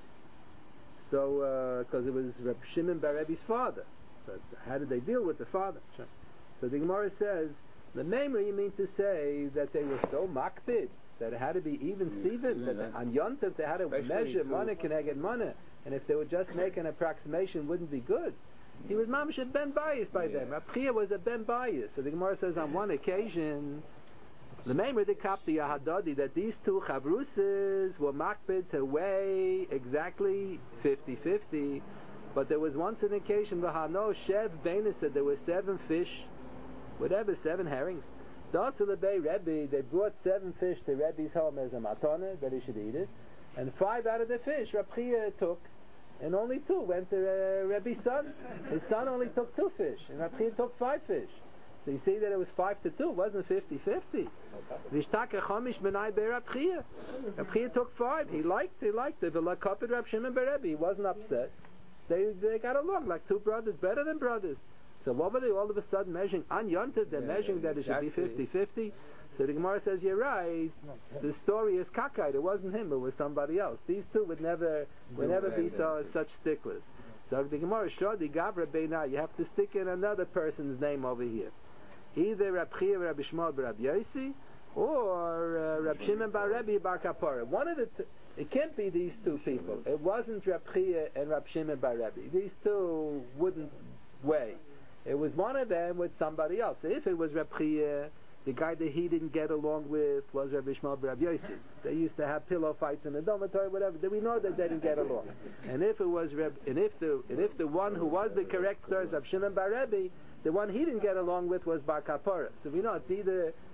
So, because uh, it was Rab Shimon Bar Rebbe's father. So how did they deal with the father? So the Gemara says, the Meimer, you mean to say that they were so makpid, that it had to be even Steven, that yeah. on Yontav they had to Especially measure money keneged money, and if they would just make an approximation, wouldn't be good. He was mamish a ben bias by yeah. them. Rab Chia was a ben bias. So the Gemara says on one occasion, the Meimer did kap the Yahadadi that these two chavrusas were makpid to weigh exactly fifty-fifty, but there was once an occasion v'hano shev beina said there were seven fish, whatever, seven herrings. Rebbe, they brought seven fish to Rebbe's home as a matana that he should eat it, and five out of the fish Rab Chia took, and only two went to uh, Rebbe's son. His son only took two fish, and Rab Chia took five fish. So you see that it was five to two. It wasn't fifty-fifty. Vishtaka chomish benai be Rab Chia. Rab Chia took five. He liked. He liked it. V'lakapid Rab Shimon bar Rebbe. He wasn't upset. They they got along like two brothers, better than brothers. So what were they all of a sudden measuring? On Yontav, they're yeah, measuring that exactly. It should be fifty-fifty. So the Gemara says, you're right. The story is cockeyed. It wasn't him. It was somebody else. These two would never would never be so, such sticklers. So the Gemara Shodi Gavra Beina, you have to stick in another person's name over here. Either Rab Chia, Rab Shmuel, Rab Yossi, or uh, Rab Shimon Bar Rebbe Bar Kapara. One of the two. It can't be these two people. It wasn't Rab Chia and Rab Shimon Bar Rebbe. These two wouldn't weigh. It was one of them with somebody else. If it was Rab Chia, the guy that he didn't get along with was Rab Shmuel Rab Yossi. They used to have pillow fights in the dormitory, whatever. We know that they didn't get along. And if it was Rab, and if the and if the one who was the correct source, Rab Shimon Bar Rebbe, the one he didn't get along with was Bar Kapara. So we know it's either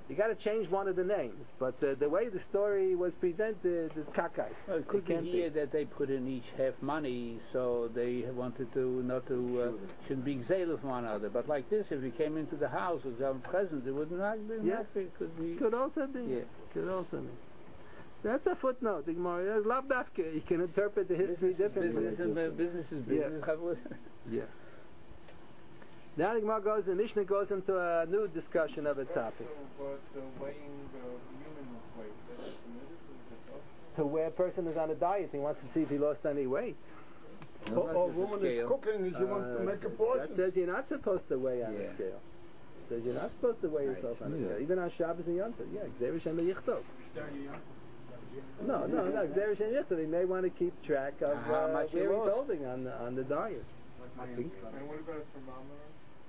You got to change one of the names, but uh, the way the story was presented is kakai. Well, it could be here that they put in each half money, so they wanted to not to uh, shouldn't be exiled from one another. But like this, if we came into the house with our present, it would not be. Yeah. Not be could be. Could also be. Yeah. Could also be. That's a footnote. The Gemara. There's lav dafka. You can interpret the history Business is differently. business, and uh, business is business. Yeah. Now the Gemara goes, the Mishnah goes into a new discussion of a topic. But uh, weighing the human weight, that's permitted? To where a person is on a diet, he wants to see if he lost any weight. Or, or woman is cooking and she wants to Uh, make a portion. That says you're not supposed to weigh on Yeah. a scale. It says you're not supposed to weigh yourself on a Yeah. scale, even on Shabbos and Yom Tov. Yeah, Gzeir Shem Yichtov. No, no, no. Gzeir Shem Yichtov. He may want to keep track of How uh, much he where he's lost. holding on the on the diet. I think. And what about a thermometer?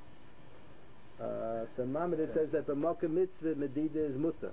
Uh, the Maimonides says that the Mocha Mitzvah Medida is Mutter.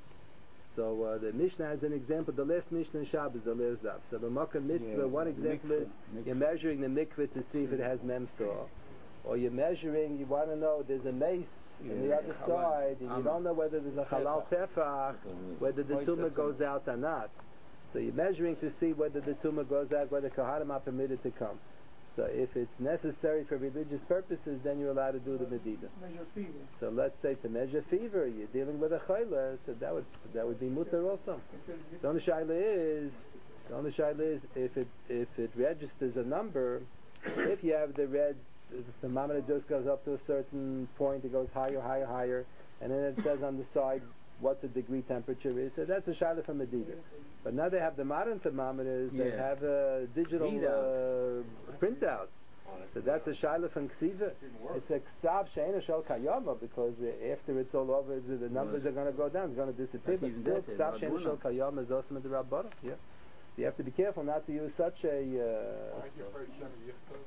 So uh, the Mishnah has an example. The last Mishnah in Shabbos, the last Daf. So the Mocha Mitzvah, Yeah, one example is mikveh. you're measuring the mikveh to see if it has memsor, or you're measuring. You want to know there's a mace on the Yeah. other side, and you Um, don't know whether there's a halal tefach, whether the Moist tumah tefach. goes out or not. So you're measuring to see whether the tumah goes out, whether kohanim are permitted to come. So if it's necessary for religious purposes, then you're allowed to do the medida. Measure fever. So let's say to measure fever, you're dealing with a chayla, so that would that would be mutter also. The only shayla is the only shayla is if it if it registers a number, if you have the red, the thermometer just goes up to a certain point, it goes higher, higher, higher, and then it says on the side what the degree temperature is. So that's a shayla from medida. But now they have the modern thermometers that Yeah. have a digital Readout. uh, printout. So that's a shayla from ksiva. It's a ksav she'ena shel kayama because uh, after it's all over, the, the numbers are going to go down. It's going to disappear. But But even still, that is ksav she'ena Rabbanan. shel kayama is also the rabbana. Yeah. You have to be careful not to use such a. Why Uh, is your first Shem Yichtov?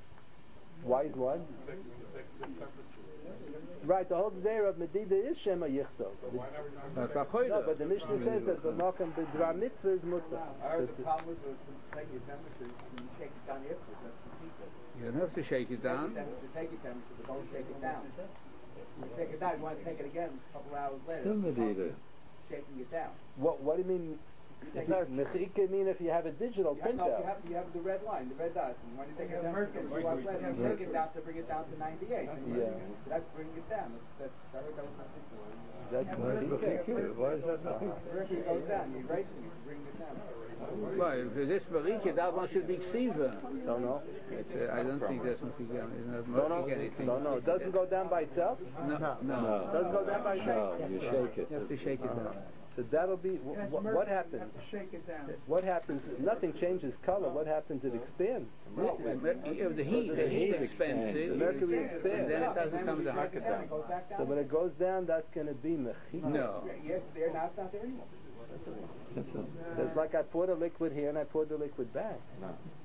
wise one. Check the temperature. Right. The whole zera of medida is shema yichtov. So why not we not But check? for No, but the Mishnah says that the makam b'dra mitzvah is mutter. I heard the problem with the taking your temperature, when you shake it down afterwards, that's the secret. You don't have to shake it down. Take your temperature, take your temperature, but don't shake it down. When you take it down, you want to take it again a couple hours later. Still medida. Shaking it down. What What do you mean? It's not mechika. Mean if you have a digital You have, no, you printout. have, you have the red line, the red dot. And when you take it down, you want to take it down to bring it down to ninety-eight. Yeah. So that's bringing it down. That's, that's, I heard that was not before. That's Why is mechika. Why is that not? Wherever it goes down, you're racing it, you're bringing it down. Well, if it is Marika, that one should be Ksiva. Don't know. It's, uh, I don't think that's Marika. It's not Don't know. Marika anything. Don't know. It doesn't go down by itself. No, no. No. Doesn't go down by itself. No, you shake it. You have to shake it down. So that'll be wh- wh- what happens. Shake it down. What happens? Nothing changes color. What happens? It expands. No, you have the heat, the heat expands The it. mercury And expands. then it doesn't come to Knock it down, it goes back So down. when it goes down, that's going to be mechika. No. Yes, there, now it's not there anymore. That's a, So it's like I poured a liquid here and I poured the liquid back. no.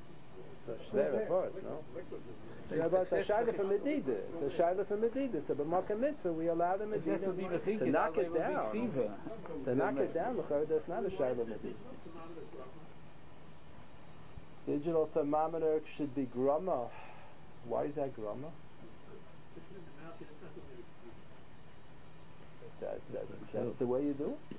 So there, of course, no. Yeah, but it's a shayla for medida. It's a shayla for medida. So b'makom mitzvah we allow the It has to be medida Marika. to knock that it way would be down. Ksiva. To knock it down, l'chayr, that's not a shayla medida. Digital thermometer should be grama. Why is that grama? That, that, that's the way you do it.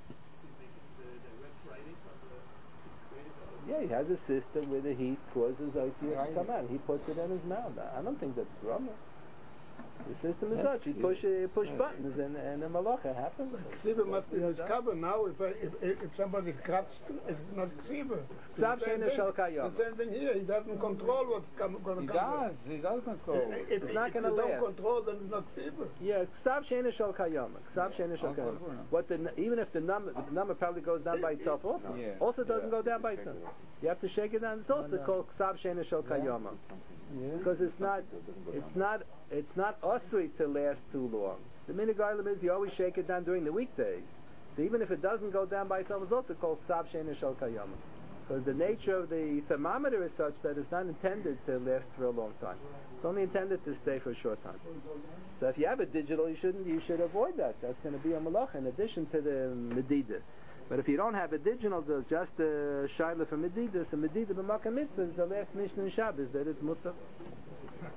Yeah, he has a system where the heat causes O C S to come out. He puts it in his mouth. I don't think that's grama. The system is That's such. You cute. push it, you push buttons, and and the malacha happens. Ksiva must be discovered now. If, I, if if if somebody kratzt, it's not ksiva. Ksav The same she'ena thing. shel kayama. The same thing here. He doesn't control what's come, going He to come. does. He does control. If, It's not if gonna you last. don't control, then it's not ksiva. Yeah, ksav she'ena shel kayama. Ksav she'ena shel kayama. What the even if the number the number probably goes down by itself also. Yeah. Also doesn't go down by itself. You have to shake it down. It's also called ksav she'ena shel kayama. Because it's not, it's not, it's not usri to last too long. The minhag olam is you always shake it down during the weekdays. So even if it doesn't go down by itself, it's also called ksav she'ena shel kayama. Because the nature of the thermometer is such that it's not intended to last for a long time. It's only intended to stay for a short time. So if you have a digital, you shouldn't, you should avoid that. That's going to be a malacha in addition to the medida. But if you don't have a digital, there's just a shayla for medida. So medida b'makom mitzvah is the last mishnah in Shabbos that it's mutter.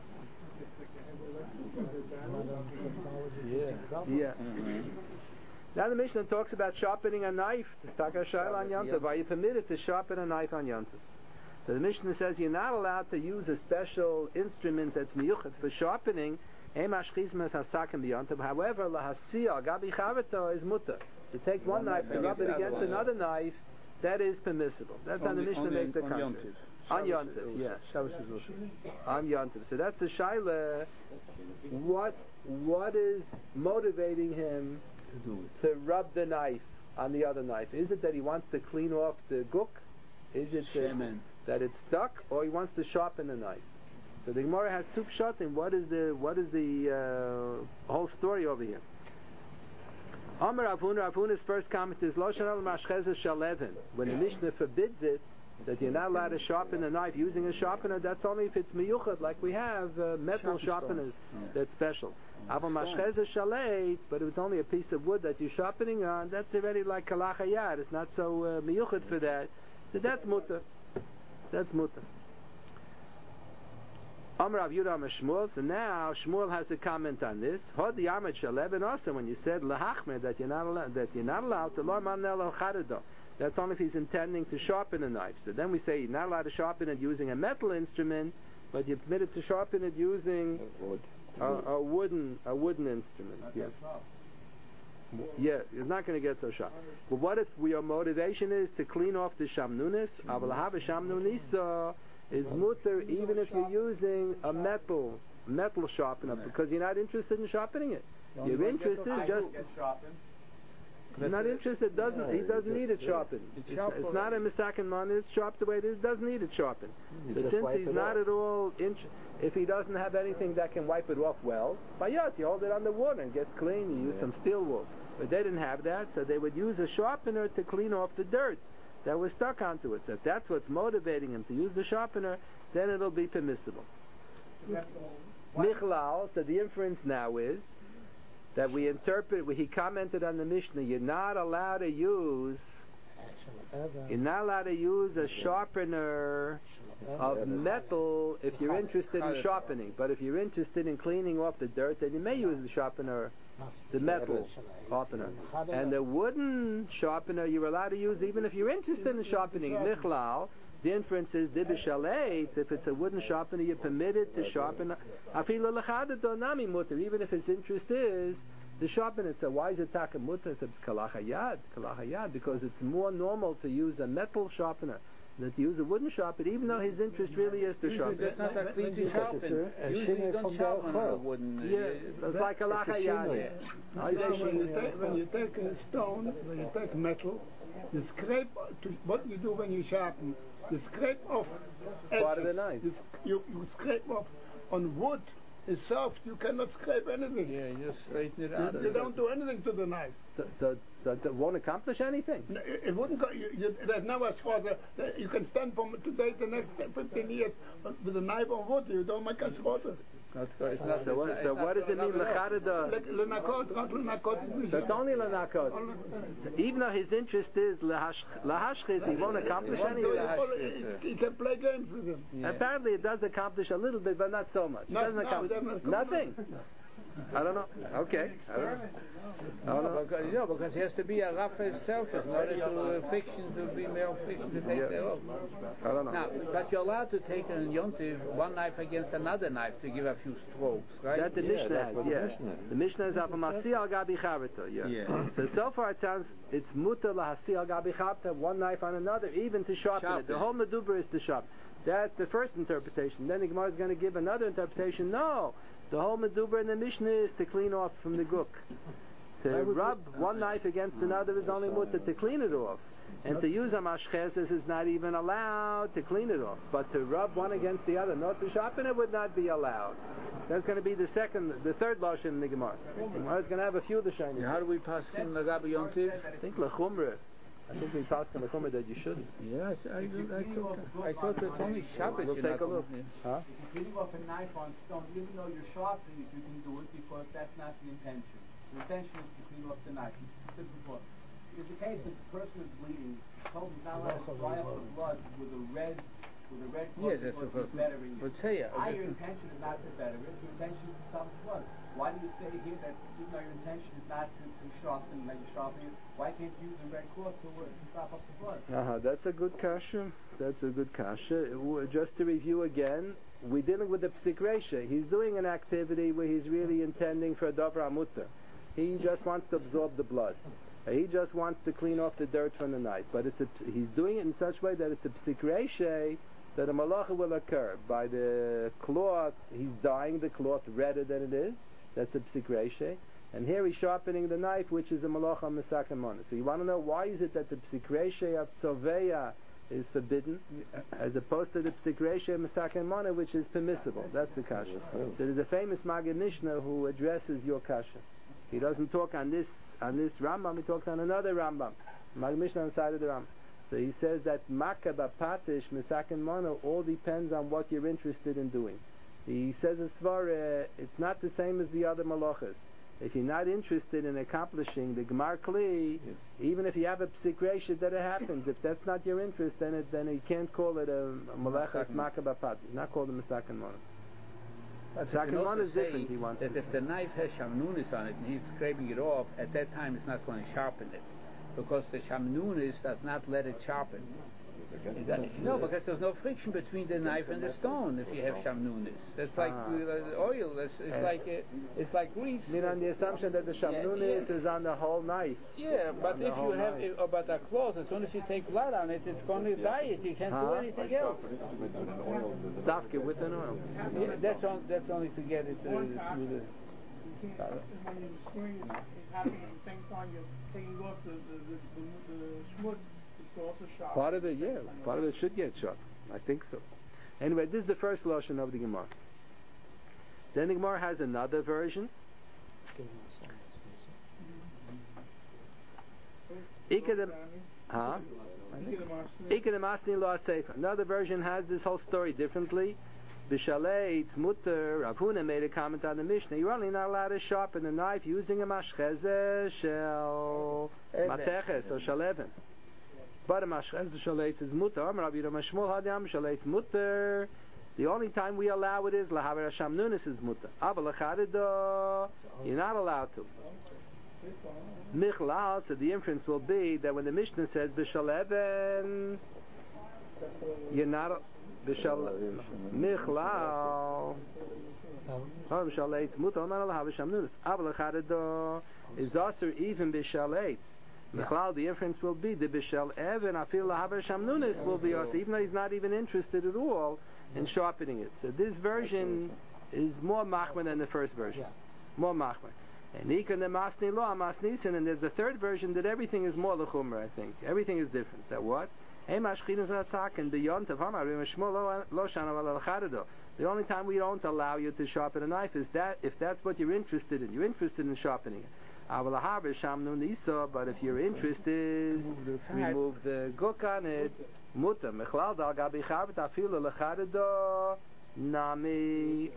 Yeah. Yeah. Mhm. Now the Mishnah talks about sharpening a knife. Taka Shaila on Yom Tov. Are you permitted to sharpen a knife on Yom Tov? So the Mishnah says you're not allowed to use a special instrument that's miyuchat for sharpening. However, lahasiya gabi charata is mutter. To take one knife and rub it against another knife, that is permissible. That's how the Mishnah makes the contrast. On Yom Tov, yeah. On Yom Tov. So that's the shaila. What what is motivating him to rub the knife on the other knife? Is it that he wants to clean off the guk? Is it that, that it's stuck, or he wants to sharpen the knife? So the Gemara has two pshatim. What is the what is the uh, whole story over here? Amar Avuna, Avuna's first comment is Lo Shanal Mashchezes Shalevin. When the Mishnah forbids it, that you're not allowed to sharpen a knife using a sharpener, that's only if it's miyuchad, like we have uh, metal sharpeners that's special. Aval Mashchezes Shaleit, but if it's only a piece of wood that you're sharpening on, that's already like kalachayad. It's not so uh, miyuchad for that. So that's mutter. That's mutter. Amar Rav Yudah Amar Shmuel. So now Shmuel has a comment on this. Hod Yamad Shaleb, and also when you said lahachmer that you're not allowed that you're not allowed to lo manel charado. That's only if he's intending to sharpen a knife. So then we say you're not allowed to sharpen it using a metal instrument, but you're permitted to sharpen it using a, a wooden a wooden instrument. Yeah. Yeah, it's not going to get so sharp. But what if your motivation is to clean off the shamnunis? Aval hava shamnunisa is mutter even if you're using a metal metal sharpener because you're not interested in sharpening it. You're interested just. He's not interested. Doesn't he? Doesn't need it sharpened. It's, it's not a misakin man. It's sharp the way it is. Doesn't need it sharpened. So since he's not at all interested, if he doesn't have anything that can wipe it off well, by yes, you hold it under water and it gets clean. You use some steel wool. But they didn't have that, so they would use a sharpener to clean off the dirt that was stuck onto it. So if that's what's motivating him to use the sharpener, then it'll be permissible. Michlal, so the inference now is that we interpret, he commented on the Mishnah, you're not allowed to use, you're not allowed to use a sharpener of metal if you're interested in sharpening. But if you're interested in cleaning off the dirt, then you may use the sharpener, the metal sharpener. And the wooden sharpener you're allowed to use even if you're interested in sharpening. Michlal, the inference is dibishaleit, if it's a wooden sharpener, you're permitted to sharpen even if his interest is to sharpen it. So why is it taka mutter? It's kalachayad, kalachayad, because it's more normal to use a metal sharpener than to use a wooden sharpener, even though his interest really is to sharpen. It's not that clean to sharpen. Usually you don't sharpen on a wooden. Yeah, it's like kalachayad. When you take when you take a stone, when you take metal, you scrape. To, what you do when you sharpen? You scrape off edges. Part of the knife. You, you, you scrape off on wood. It's soft. You cannot scrape anything. Yeah, you just straighten it out. You, you don't do anything to the knife. So, so, so it won't accomplish anything. No, it, it wouldn't go. You, you, there's never schroeder. You can stand from today to the next fifteen years with a knife on wood. You don't make a schroeder. That's it's not, so what, so what does it mean? Lenakot, lenakot. That's only lenakot. Even though his interest is lahashchiz, he won't accomplish anything. He can play games with him. Yeah. Apparently, it does accomplish a little bit, but not so much. It no, doesn't no, accomplish it doesn't nothing. I don't know. Okay. I don't know. I don't know. Because, you know, because it has to be a rough surface in order to uh, friction to be more friction to take yeah. that off. I don't know. Now, but you're allowed to take a yontiv, one knife against another knife to give a few strokes, right? That the yeah, Mishnah has, the yeah. Mishnah. The Mishnah is Avamasi al Gabi Charita, yeah. yeah. So, so far it sounds, it's mutar lahasi al Gabi Charita, one knife on another, even to sharpen, sharpen. it. The whole medubra is to sharpen. That's the first interpretation. Then the Gemara is going to give another interpretation. No, the whole medubra in the Mishnah is to clean off from the guk. To rub one knife against another is only mutar to clean it off. And to use a mashchezes is not even allowed to clean it off. But to rub one against the other, not to sharpen it, would not be allowed. That's going to be the second, the third lashon in the Gemara. The Gemara is going to have a few of the shiny. How do we pass in the Gabi Yontiv? I think lechumra. I think we passed in lechumra that you shouldn't. Yes, I, I, I thought I thought it's only Shabbos. We'll take a look. Huh? If you're cleaning off a knife on stone, even though you're sharpening it, you can do it because that's not the intention. The intention is to clean off the knife. As before, in the case if the person is bleeding, told he's not allowed to dry up the blood with a red with a red Yeah, cloth that's because what he's bettering you. but say uh, Ah, your intention is not to better it, your intention is to stop the blood. Why do you say here that even though your intention is not to, to sharpen, that you're sharpening it, why can't you use the red cloth to, uh, to stop up the blood? Uh-huh, that's a good kasha. That's a good kasha. Uh, Just to review again, we're dealing with the psik resha. He's doing an activity where he's really intending for a davar amutta. He just wants to absorb the blood. Uh, He just wants to clean off the dirt from the knife. But it's a, he's doing it in such a way that it's a psik resha, that a malacha will occur. By the cloth, he's dyeing the cloth redder than it is. That's a psik resha. And here he's sharpening the knife, which is a malacha misak and mana. So you want to know why is it that the psik resha of tzoveya is forbidden, as opposed to the psik resha of misak and mana, which is permissible. That's the kasha. So there's a famous Maggid Mishnah who addresses your kasha. He doesn't talk on this on this Rambam, he talks on another Rambam. Maggid Mishnah on the side of the Rambam. So he says that makaba, patish, misak and mana all depends on what you're interested in doing. He says as far uh, it's not the same as the other malachas. If you're not interested in accomplishing the Gemar Kli, yes. even if you have a psik resha that it happens, if that's not your interest, then it, then you can't call it a, a malachas makaba patish. It's not called a misak and mana. Misak and mana is different. He wants that to if say. the knife has shamnunis on it and he's scraping it off, at that time it's not going to sharpen it, because the shamnunis does not let it sharpen. No, because there's no friction between the knife and the stone if you have shamnunis. That's like Ah. uh, oil. It's, it's Uh, like uh, it's like grease. I mean, on the assumption that the shamnunis yeah. is on the whole knife. Yeah, but On the if whole you have knife. uh, but a cloth, as soon as you take blood on it, it's going to dye it. You can't do Huh? anything else. Dafke with an oil. Yeah, that's on, that's only to get it uh, smoother. You can't, when you're screwing it, it's happening at the same time you're taking off the, the, the, the, the schmutz, it's also sharp. Part of it, yeah, part of it should get sharp. I think so. Anyway, this is the first lashon of the Gemara. Then the Gemara has another version. Ikadem, huh? Ikadem asni lo sefer. Another version has this whole story differently. B'shalei it's mutter. Rav Huna made a comment on the Mishnah. You're only not allowed to sharpen the knife using a mashchezeh shel mateches or shel even. But a mashchezeh shel eitz is mutter. Amar Rabbi Yehuda Mashmul hadam shel eitz mutter. The only time we allow it is lahaver hashamnunis is mutter. Aval lecharido, you're not allowed to. Michlal, so the inference will be that when the Mishnah says b'shal even, you're not b'shal michlal. Oh, b'shal eitz mutter. Amar lahaver hashamnunis. Aval lecharido is also even b'shal eitz. Michlal, the inference will be the b'shal even. I feel lahaver hashamnunis will be also, even though he's not even interested at all in sharpening it. So this version is more machmer than the first version. More machmer. And Ikon the Masni Lo Masnisin, and there's a third version that everything is more lechumra, I think. Everything is different. That what? The only time we don't allow you to sharpen a knife is that if that's what you're interested in. You're interested in sharpening it. But if your interest is remove the guk on it, muta mechlal dal gabi charvet afilu lecharido nami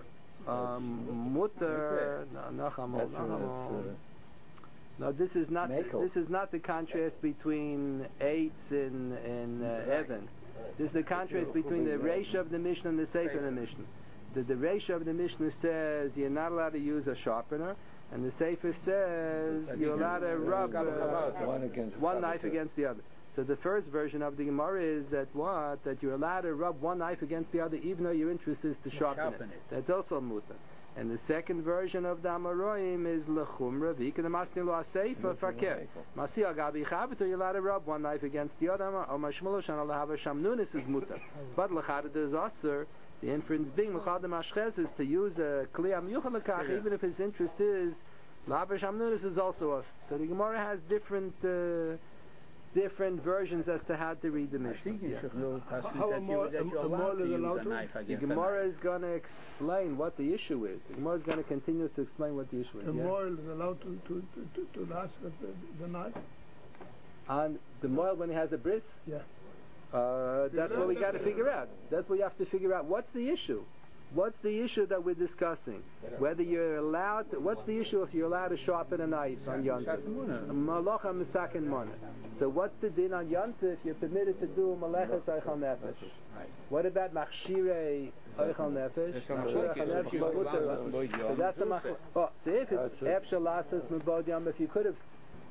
mutter nachamol nachamol. No, this is not the, this is not the contrast between eitz and and uh, even. This is the contrast between the Reisha of the Mishnah and the Sefer of the Mishnah. The, the Reisha of the Mishnah says you're not allowed to use a sharpener, and the Sefer says you're allowed to rub uh, one, against one knife against the other. So the first version of the Gemara is that what? That you're allowed to rub one knife against the other even though your interest is to sharpen, sharpen it. it. That's also mutar. And the second version of the Amoraim is lechumra v'ika the masni lo aseifa fakir. Masi agabi chavitu, you're allowed to rub one knife against the other. Or mashmulu shan alahava shamnunis is mutar. But lechad is aser. The inference being lechad mashchez is to use a kliyam yuchalakach even if his interest is lahava shamnunis is also us. So the Gemara has different. Uh, different versions as to how to read the Mishnah. Yeah. How a mole is allowed to? The Gemara is going to explain what the issue is. The Gemara is going to continue to explain what the issue is. The yeah? mole is allowed to, to, to, to, to last with the, the knife? On the mole when he has a bris? Yeah. Uh, that's what we got to figure out. That's what you have to figure out. What's the issue? what's the issue that we're discussing? Whether you're allowed to, what's the issue if you're allowed to sharpen a knife on Yom Tov? Malacha Misakin Mona. So what's the din on Yom Tov if you're permitted to do Malechas Eichel Nefesh? What about Machshirei Eichel Nefesh? Machshirei Eichel Nefesh is mutter. So that's a mach. Oh, so if it's Efshel Lasas Mebod Yom, if you could have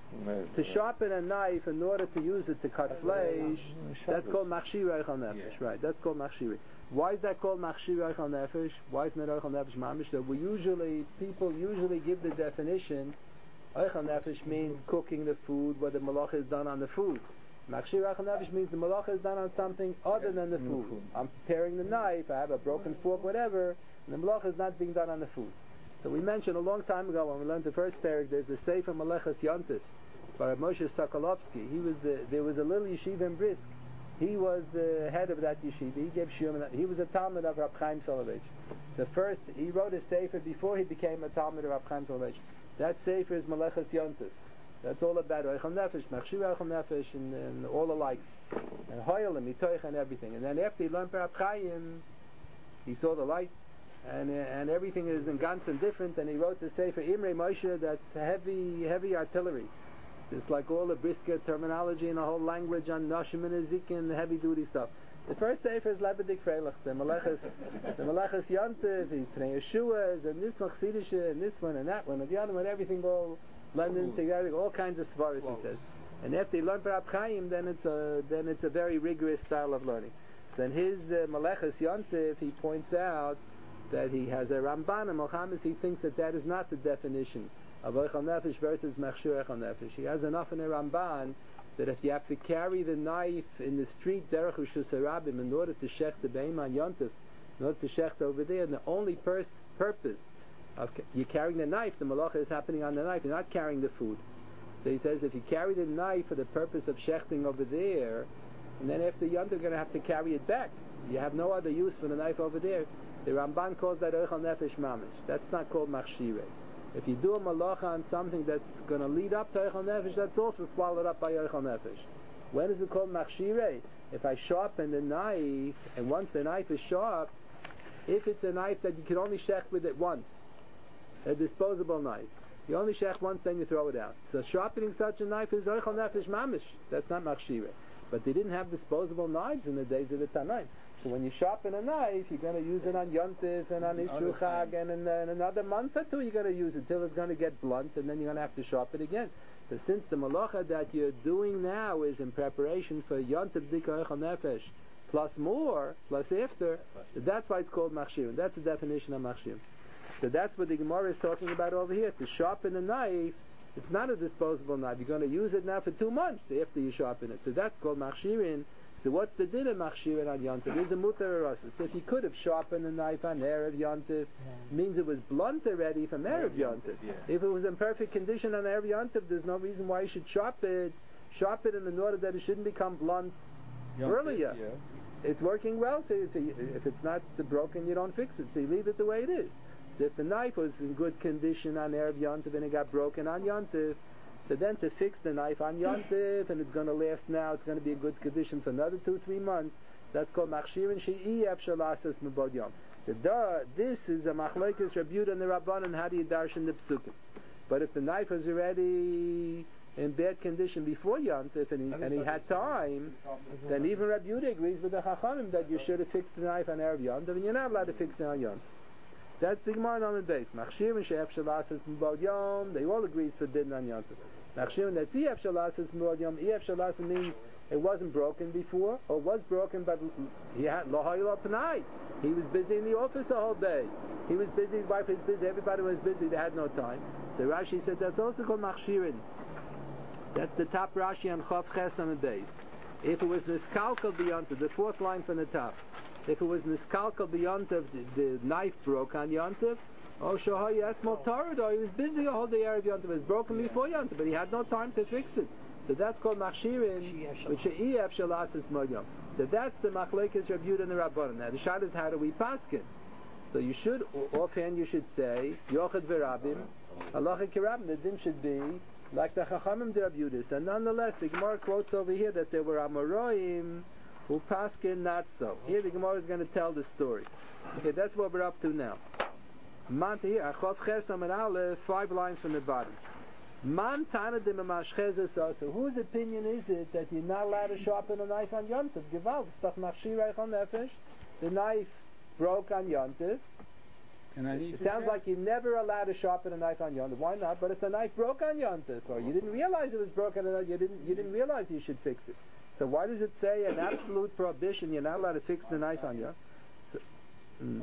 to sharpen a knife in order to use it to cut flesh, that's called Machshirei Eichel Nefesh. Right, that's called Machshirei. Why is that called Machshirei Eichel Nefesh? Why isn't it Eichel Nefesh Mamish? That we usually, people usually give the definition, Eichel Nefesh means cooking the food where the malacha is done on the food. Machshirei Eichel Nefesh means the malacha is done on something other than the food. I'm preparing the knife, I have a broken fork, whatever, and the malacha is not being done on the food. So we mentioned a long time ago when we learned the first parak, there's a Sefer Malechas Yontif by Moshe Sokolovsky. He was the, there was a little yeshiva in Brisk. He was the head of that yeshiva. He gave shiur. He was a Talmud of Rab Chaim Soloveitch. The first, he wrote a sefer before he became a Talmud of Rab Chaim Soloveitch. That sefer is Malechas Yontif. That's all about Eichel Nefesh, Machshirei Eichel Nefesh, and, and all the likes, and Hoyel and Mitoich and everything. And then after he learned Rab Chaim, he saw the light, and and everything is in ganz and different. And he wrote the sefer Imrei Moshe. That's heavy, heavy artillery. It's like all the Brisker terminology and a whole language on Nashim and Ezik and heavy duty stuff. The first sefer is Lebedik Freilach, the Malechas, the Malechas Yontif, the Pnei Yeshuas, and this Machsidisha, and this one and that one, and the other one, everything all blended together, all kinds of svaris, he says. And after he learned Rab Chaim, then it's a then it's a very rigorous style of learning. So in his uh, Malechas Yontif, he points out that he has a Ramban and Mohammed. He thinks that that is not the definition of Eichel Nefesh versus Machshirei Eichel Nefesh. He has enough in a Ramban that if you have to carry the knife in the street derech Rishus Harabim in order to shech the beim on Yontif, in order to shech over there, and the only pers- purpose of ca- you carrying the knife, the malacha is happening on the knife. You're not carrying the food. So he says if you carry the knife for the purpose of shechting over there, and then after Yontif you're going to have to carry it back. You have no other use for the knife over there. The Ramban calls that Eichel Nefesh Mamish. That's not called Machshirei. If you do a malacha on something that's going to lead up to Eichel Nefesh, that's also swallowed up by Eichel Nefesh. When is it called Machshirei? If I sharpen the knife, and once the knife is sharp, if it's a knife that you can only shech with it once, a disposable knife, you only shech once, then you throw it out. So sharpening such a knife is Eichel Nefesh Mamish. That's not Machshirei. But they didn't have disposable knives in the days of the Tanaim. So when you sharpen a knife, you're going to use it on Yontif and on Yisru Chag, and in, uh, in another month or two you're going to use it till it's going to get blunt, and then you're going to have to sharpen it again. So since the malacha that you're doing now is in preparation for Yontif Dika Eichel Nefesh, plus more, plus after, so that's why it's called Machshir. That's the definition of Machshir. So that's what the Gemara is talking about over here. To sharpen a knife, it's not a disposable knife. You're going to use it now for two months after you sharpen it. So that's called Machshirin. So what's the din of Machshirin on Yontif? Is a mutar or so if you could have sharpened the knife on Erev Yontif, yeah. means it was blunt already from Erev Yontif. Yeah. If it was in perfect condition on Erev Yontif, there's no reason why you should sharpen it, sharpen it in order that it shouldn't become blunt Yontif, earlier. Yeah. It's working well, so, so you, if it's not broken, you don't fix it. So you leave it the way it is. So if the knife was in good condition on Erev Yontif and it got broken on Yontif, so then to fix the knife on Yontif, and it's going to last now, it's going to be in good condition for another two, three months, that's called Machshirin She'i Efshel Lasas Mebod Yom. So da, this is a Machlokes Reb Yehuda and the Rabbanan, how do you darshan the Psukim? But if the knife was already in bad condition before Yontif, and he, and he had time, then even Reb Yehuda agrees with the Chachamim that you should have fixed the knife on Erev Yontif, and you're not allowed to fix it on Yontif. That's the Gemara on the base. Machshirin She'i Efshel Lasas Mebod Yom, they all agree for din on Yontif. Machshirin that's Ei Efshel Lasas Mebod Yom. Ei Efshel Lasas means it wasn't broken before, or was broken, but he had lo haylo pnai. He was busy in the office the whole day. He was busy, his wife was busy, everybody was busy, they had no time. So Rashi said that's also called Machshirin. That's the top Rashi on Chav Ches on the base. If it was niskalkal beyond the fourth line from the top, if it was niskalkal beyond the, the knife broke on Yontif, oh, Shohay Esmol Torah, he was busy all the Erev Yontif. It was broken yeah. before Yontif, but he had no time to fix it. So that's called Machshirin, which is Ei Efshel Lasas Mebod Yom. So that's the Machlokes Reb Yehuda and the Rabbanan. Now the shot is how do we paskin? So you should, offhand you should say, Yochad V'Rabim, Halacha Kirabim, the din should be like the Chachamim de Reb Yehuda. And nonetheless, the Gemara quotes over here that there were Amoraim Who paskin not so. Here the Gemara is going to tell the story. Okay, that's what we're up to now. Man here, Achov Chesam and Aleph, five lines from the bottom. Man Tana de Mamashchezes also. Whose opinion is it that you're not allowed to sharpen a knife on Yontif? Gewalt, Stach Machshirach on Nefesh. The knife broke on Yontif. It sounds like you're never allowed to sharpen a knife on Yontif. Why not? But if the knife broke on Yontif, or you didn't realize it was broken, or you didn't, you didn't realize you should fix it. So why does it say an absolute prohibition? You're not allowed to fix the knife on Yontif. So, mm,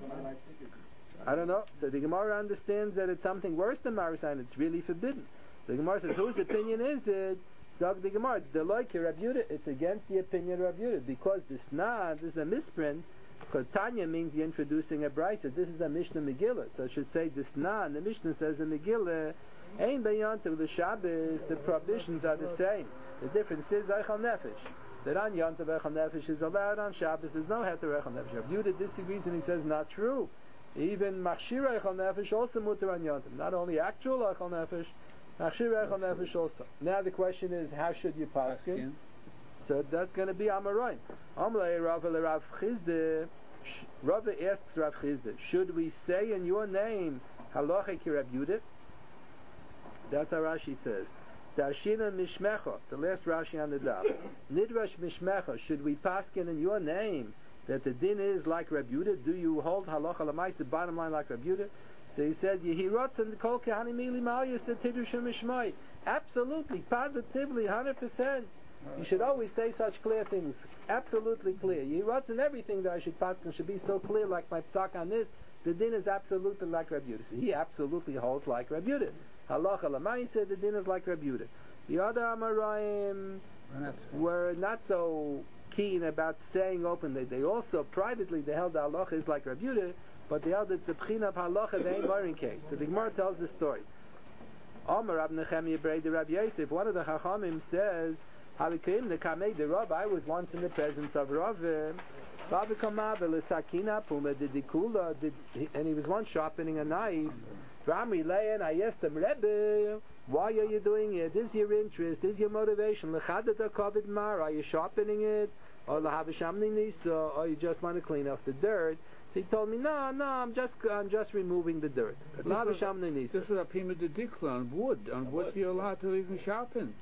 I don't know. So the Gemara understands that it's something worse than Marisain. It's really forbidden. The Gemara says, whose opinion is it? Zog the Gemara. It's the like Rabbi Yehuda. It's against the opinion of Rabbi Yehuda because this na, this is a misprint. Because Tanya means you're introducing a brisa. This is a Mishnah Megillah. So it should say this na, and the Mishnah says in Megillah, Ein B'Yontiv the Shabbos, the prohibitions are the same. The difference is Eichel Nefesh. That on Yontiv Eichel Nefesh is allowed, on Shabbos there's no Heter Eichel Nefesh. Rabbi Yehuda disagrees and he says not true. Even Machshir Eichel Nefesh also mutter on Yontiv. Not only actual Eichel Nefesh, Machshir Eichel Nefesh also. Now the question is, how should you paskin? So that's going to be Amarayim. Amrei Rav Rav Chizde. Rava asks Rav Chizde, should we say in your name Halacha ki Rabbi Yehuda? That's how Rashi says. Darshina Mishmecha, the last Rashi on the daf. Nidrash Mishmecha, should we paskin in your name that the din is like Rabbi Yehuda? Do you hold Halacha L'mais, the bottom line like Rabbi Yehuda? So he said, Yehirotz and Kol Kehani Mili Malya said Tidrush Mishmai. Absolutely, positively, one hundred percent. You should always say such clear things. Absolutely clear. Yehirotz and everything that I should paskin should be so clear like my psak on this. The din is absolutely like Rabbi Yehuda. So he absolutely holds like Rabbi Yehuda. Halacha L'maisa, the din is like Rabbi Yehuda. The other Amarayim were not so keen about saying openly. They also privately they held the halacha is like Rabbi Yehuda, but they held it's the b'china of halacha they ain't morin case. So the Gemara tells the story. Amar Rab Nechemia Brei Rabbi Yosef, one of the Chachamim says, Havikim the Kamei the Rav, I was once in the presence of Rav, and he was once sharpening a knife. I asked him, Rebbe, why are you doing it? Is your interest? Is your motivation? Are you sharpening it? Or or you just want to clean off the dirt? So he told me, no, no, I'm just I'm just removing the dirt. This is, this is a pima de dikla on wood. On wood you're allowed to even sharpen.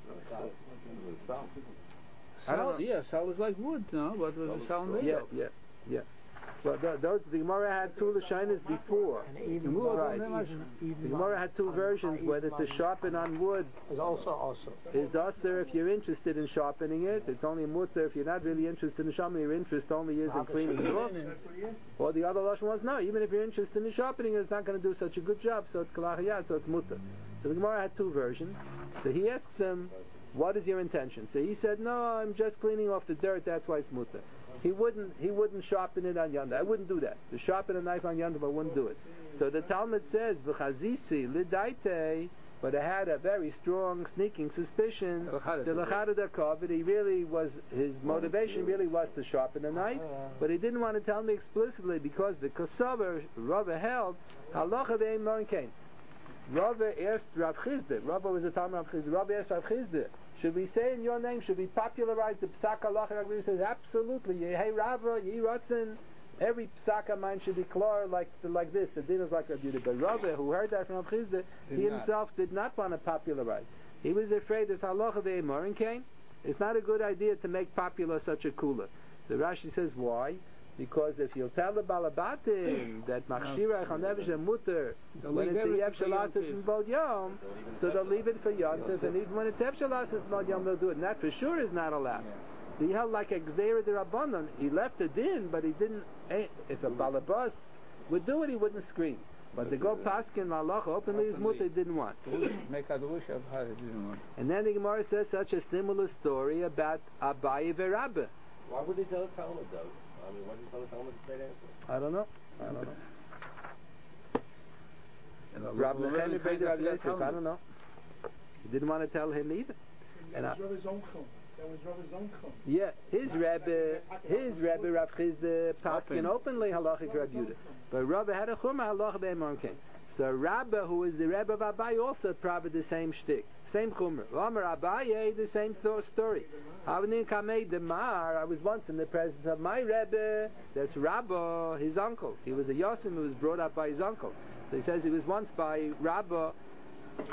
Sal, yeah, sal is like wood, no? What was the sal made yeah, of? Yeah, yeah. Well, th- those the Gemara had two lashonos before. Even right. even, even the Gemara had two versions, whether to sharpen on wood is also also is usher if you're interested in sharpening it. It's only mutter if you're not really interested in sharpening. Your interest only is in cleaning it off. Or the other lashon was no. Even if you're interested in sharpening it, it's not going to do such a good job. So it's kalachiyat. So it's mutter. So the Gemara had two versions. So he asks him, "What is your intention?" So he said, "No, I'm just cleaning off the dirt. That's why it's mutter." He wouldn't he wouldn't sharpen it on yonder. I wouldn't do that. To sharpen a knife on yonder, but I wouldn't do it. So the Talmud says, "V'chazisi lidaite," but I had a very strong sneaking suspicion. The lechada dakov, he really was his motivation really was to sharpen a knife, but he didn't want to tell me explicitly because the kosover Rava held halacha ve'im morin kain. Rava asked Rav Chizda. Rava was a Talmud Rav Chizda. Rava asked Rav Chizda, should we say in your name, should we popularize the Psak Halacha? He says, absolutely. Hey Rava, Yi Ratzin, every Psak of mine should be clear like like this. The din is like Rabbi Yehuda. But Rava, who heard that from Rav Chizda, he himself did not want to popularize. He was afraid that Halacha ve'emorin came. It's not a good idea to make popular such a kula. The Rashi says, why? Because if you'll tell the Balabatim that Machshira Chanevish and Mutter, when it's the Evshalasas and Bod Yom, so they'll leave it for Yontif, and even when it's Evshalasas and Bod Yom, they'll do it. And that for sure is not allowed. So he held like a Gzeira de Rabbanon. He left it in, but he didn't. If a Balabas would do it, he wouldn't scream. But to go Paskin Malach openly, his Mutter didn't want. And then the Gemara says such a similar story about Abaye Verabbe. Why would they tell the Talmud though? I mean, why did you tell the Talmud the straight answer? I don't know. I don't know. Rabbi Nechemia Brei Rabbi Yosef, I don't know. He didn't want to tell him either. And that was Rabbi's uncle. That was Rabbi's uncle. Yeah, his Rebbe, his Rebbe Rav Chizda paskin openly halachic Rabbi Yehuda, but Rabbi had a chumah halacha be'emorin kain. So Rabbi, who is the Rebbe of Abai, also probably the same shtick. Same chumrah. Amar Abaye, the same th- story. Havnin Kamei Demar, I was once in the presence of my Rebbe, that's Rabba, his uncle. He was a Yosim who was brought up by his uncle. So he says he was once by Rabba. He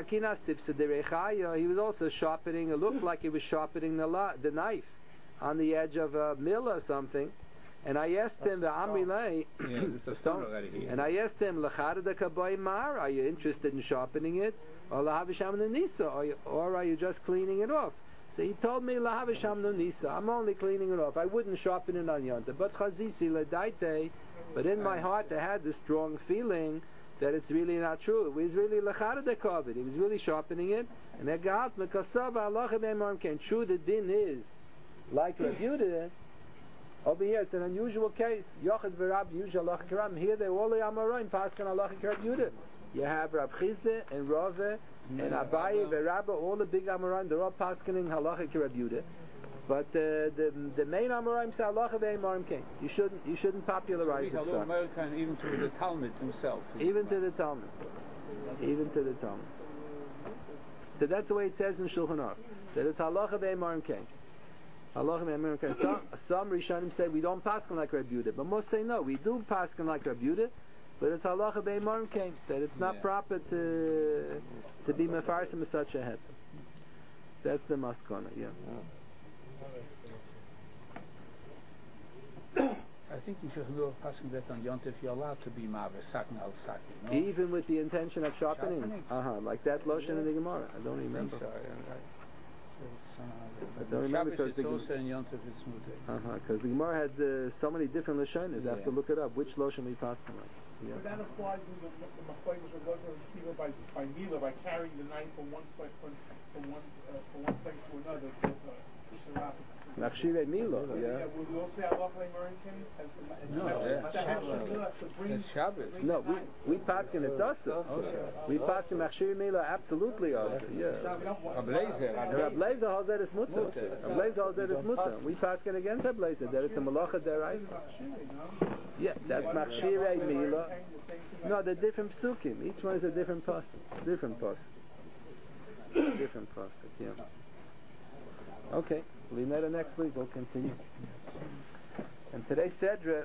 was also sharpening, it looked like he was sharpening the, la- the knife on the edge of a mill or something. And I asked him, the Amrilay, and I asked him, Mar, are you interested in sharpening it? Or Lahavisham Nisa, or are you just cleaning it off? So he told me, Lahavisham Nisa, I'm only cleaning it off. I wouldn't sharpen it on Yonta. But Chazisi Ledaite, but in my heart I had this strong feeling that it's really not true. It was really Lachada de Kovid. He was really sharpening it. And Egat Mekasava Allah Bemar came. True, the din is like Rav Yehuda. Over here, it's an unusual case. Yochid v'Rab Yuja Allah Karam. Here, they're all the Amoraim, Paskan Allah Rav Yehuda. You have Rab Chizda and Rava and Abaye v'Rabba, all the big Amoraim. They're all Paskaning Halacha Rav Yehuda. But uh, the the main Amoraim say Allah Bemar came. You shouldn't you shouldn't popularize it. Even to the Talmud himself. Even to the Talmud. Even to the Talmud. So that's the way it says in Shulchan Aruch. That it's halacha ve'emarim came. Halacha ve'emarim came. Some, some Rishonim say we don't paskin like Reb Yehuda, but most say no, we do paskin like Reb Yehuda, but it's halacha ve'emarim came. That it's not yeah. proper to to be mefarsim as such a head. That's the maskana. Yeah. I think you should know passing that on Yontif, you're allowed to be Maver, Sakin al Saki, no? Even with the intention of sharpening? Sharpening. Uh-huh, like that Loshen in the Gemara. I don't remember. I think so, yeah, right. I don't remember because the also in Yontif it's Muteh. Uh-huh, because the Gemara had uh, so many different Loshenas. Yeah. I have to look it up. Which Loshen we passed on? Yeah. But that applies to the Machlokes of Loshen by by Mila, by carrying the knife from one place from, from one uh, from one place to another. So, uh, Machshirei Milo, yeah. Yeah, will we all say Allah Marin King? No, that's Shabbos. No, we we pass in it also. We pass in Machshirei Milo absolutely also, yeah. Rab Lezer, Rab Lezer holds that it's mutter. Rab Lezer holds that it's mutter. We pass in against Rab Lezer, that it's a malacha deraisa. Yeah, that's Machshirei Milo. No, they're different psukim. Each one is a different pasuk. Different pasuk. Different pasuk, yeah. Okay, we'll leave that next week. We'll continue. And today's Sedra,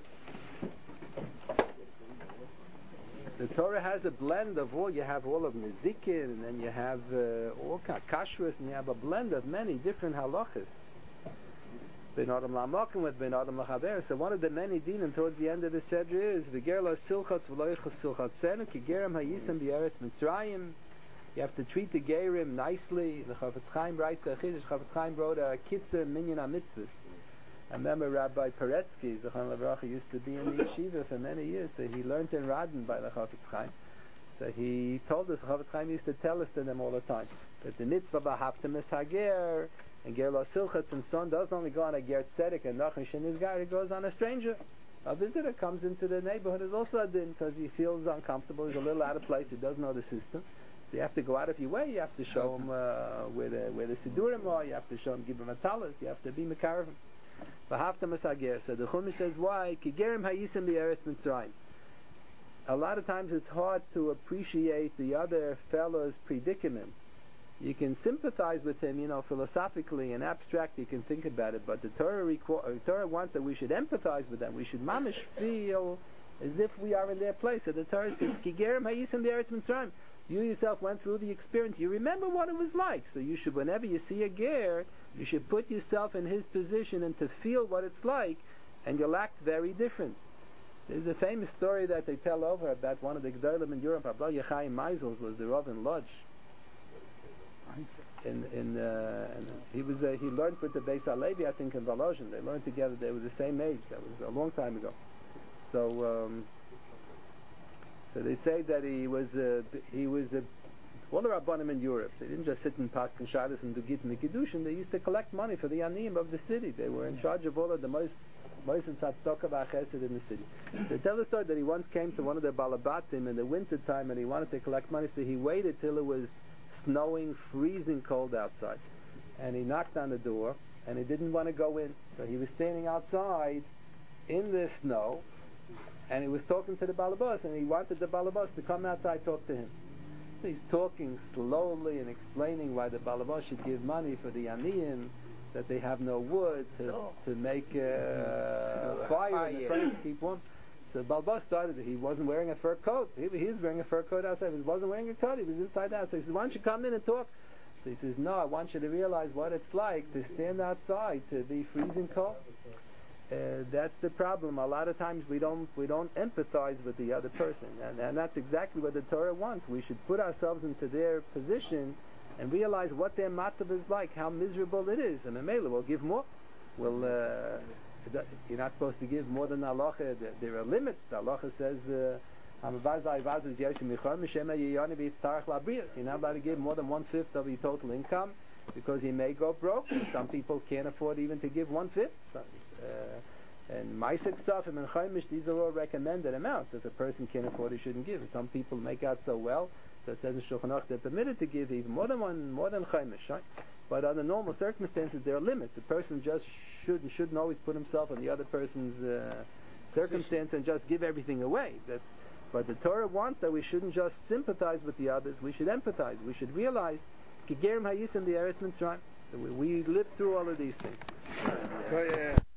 the Torah has a blend of all. You have all of Nezikin, and then you have uh, all kind of kashrus, and you have a blend of many different halachas. Ben Adam Lamakim with Ben Adam Lachaber. So one of the many dinim towards the end of the Sedra is V'ger lo silchatz v'lo yichas silchatzenu ki gerem hayisem b'eretz Mitzrayim. You have to treat the Gerim nicely. The Chafetz Chaim writes a Chiddush. Chafetz Chaim wrote a Kitzur Minyan HaMitzvahs. I remember Rabbi Paretsky, Zechon Levracha, used to be in the yeshiva for many years. So he learned in Radin by the Chafetz Chaim. So he told us, the Chafetz Chaim used to tell us to them all the time, that the mitzvah b'haftem es hager, and ger lo silchatz and son doesn't only go on a ger tzedek and nachon shenizgar, it goes on a stranger. A visitor comes into the neighborhood is also a din because he feels uncomfortable, he's a little out of place, he doesn't know the system. So you have to go out of your way. You have to show him uh, where the where the sidurim are. You have to show him, give him a talis. You have to be mekaravim. V'hafta masager. So the Chumash says why? Kigerim hayisim b'eretz Mitzrayim. A lot of times it's hard to appreciate the other fellow's predicament. You can sympathize with him, you know, philosophically and abstract. You can think about it, but the Torah requ- uh, Torah wants that we should empathize with them. We should mamish feel as if we are in their place. So the Torah says Kigerim hayisim b'eretz Mitzrayim. You yourself went through the experience. You remember what it was like. So you should, whenever you see a ger, you should put yourself in his position and to feel what it's like, and you'll act very different. There's a famous story that they tell over about one of the Gdolim in Europe. Abba Yechaim Meisels was the Rav in Lodz. In, in, uh, and he was uh, he learned with the Beis Halevi, I think, in Volozhin. They learned together. They were the same age. That was a long time ago. So. Um, So they say that he was uh, he was uh, all the Rabbanim in Europe. They didn't just sit in Paskin Shabbos and do Git and Kiddushin. They used to collect money for the Aniyim of the city. They were in charge of all of the most most and Tzedakah v'Chesed in the city. They tell the story that he once came to one of the Balabatim in the winter time and he wanted to collect money, so he waited till it was snowing, freezing cold outside, and he knocked on the door and he didn't want to go in. So he was standing outside in the snow. And he was talking to the Balabas, and he wanted the Balabas to come outside and talk to him. So he's talking slowly and explaining why the Balabas should give money for the Aniyim, that they have no wood to, to make uh, fire in the furnace to keep warm. So Balabas started, he wasn't wearing a fur coat. He, he was wearing a fur coat outside. He wasn't wearing a coat, he was inside out. So he said, why don't you come in and talk? So he says, no, I want you to realize what it's like to stand outside, to be freezing cold. Uh, that's the problem. A lot of times we don't we don't empathize with the other person, and, and that's exactly what the Torah wants. We should put ourselves into their position and realize what their matzav is like, how miserable it is, and Mamela will give more. Well, uh, you're not supposed to give more than halacha. There are limits. The halacha says, uh, you're not allowed to give more than one-fifth of your total income, because you may go broke. Some people can't afford even to give one-fifth. Uh, and Maisik Safim and Chaimish, these are all recommended amounts. If a person can't afford, he shouldn't give. Some people make out so well, so it says in Shulchan Aruch they're permitted to give even more than one, more than Chaimish, right? But under normal circumstances, there are limits. A person just should shouldn't always put himself in the other person's uh, circumstance and just give everything away. That's But the Torah wants that we shouldn't just sympathize with the others. We should empathize. We should realize Gegerim Hayisim the Eretz Mitzrayim. We, we lived through all of these things. So, yeah.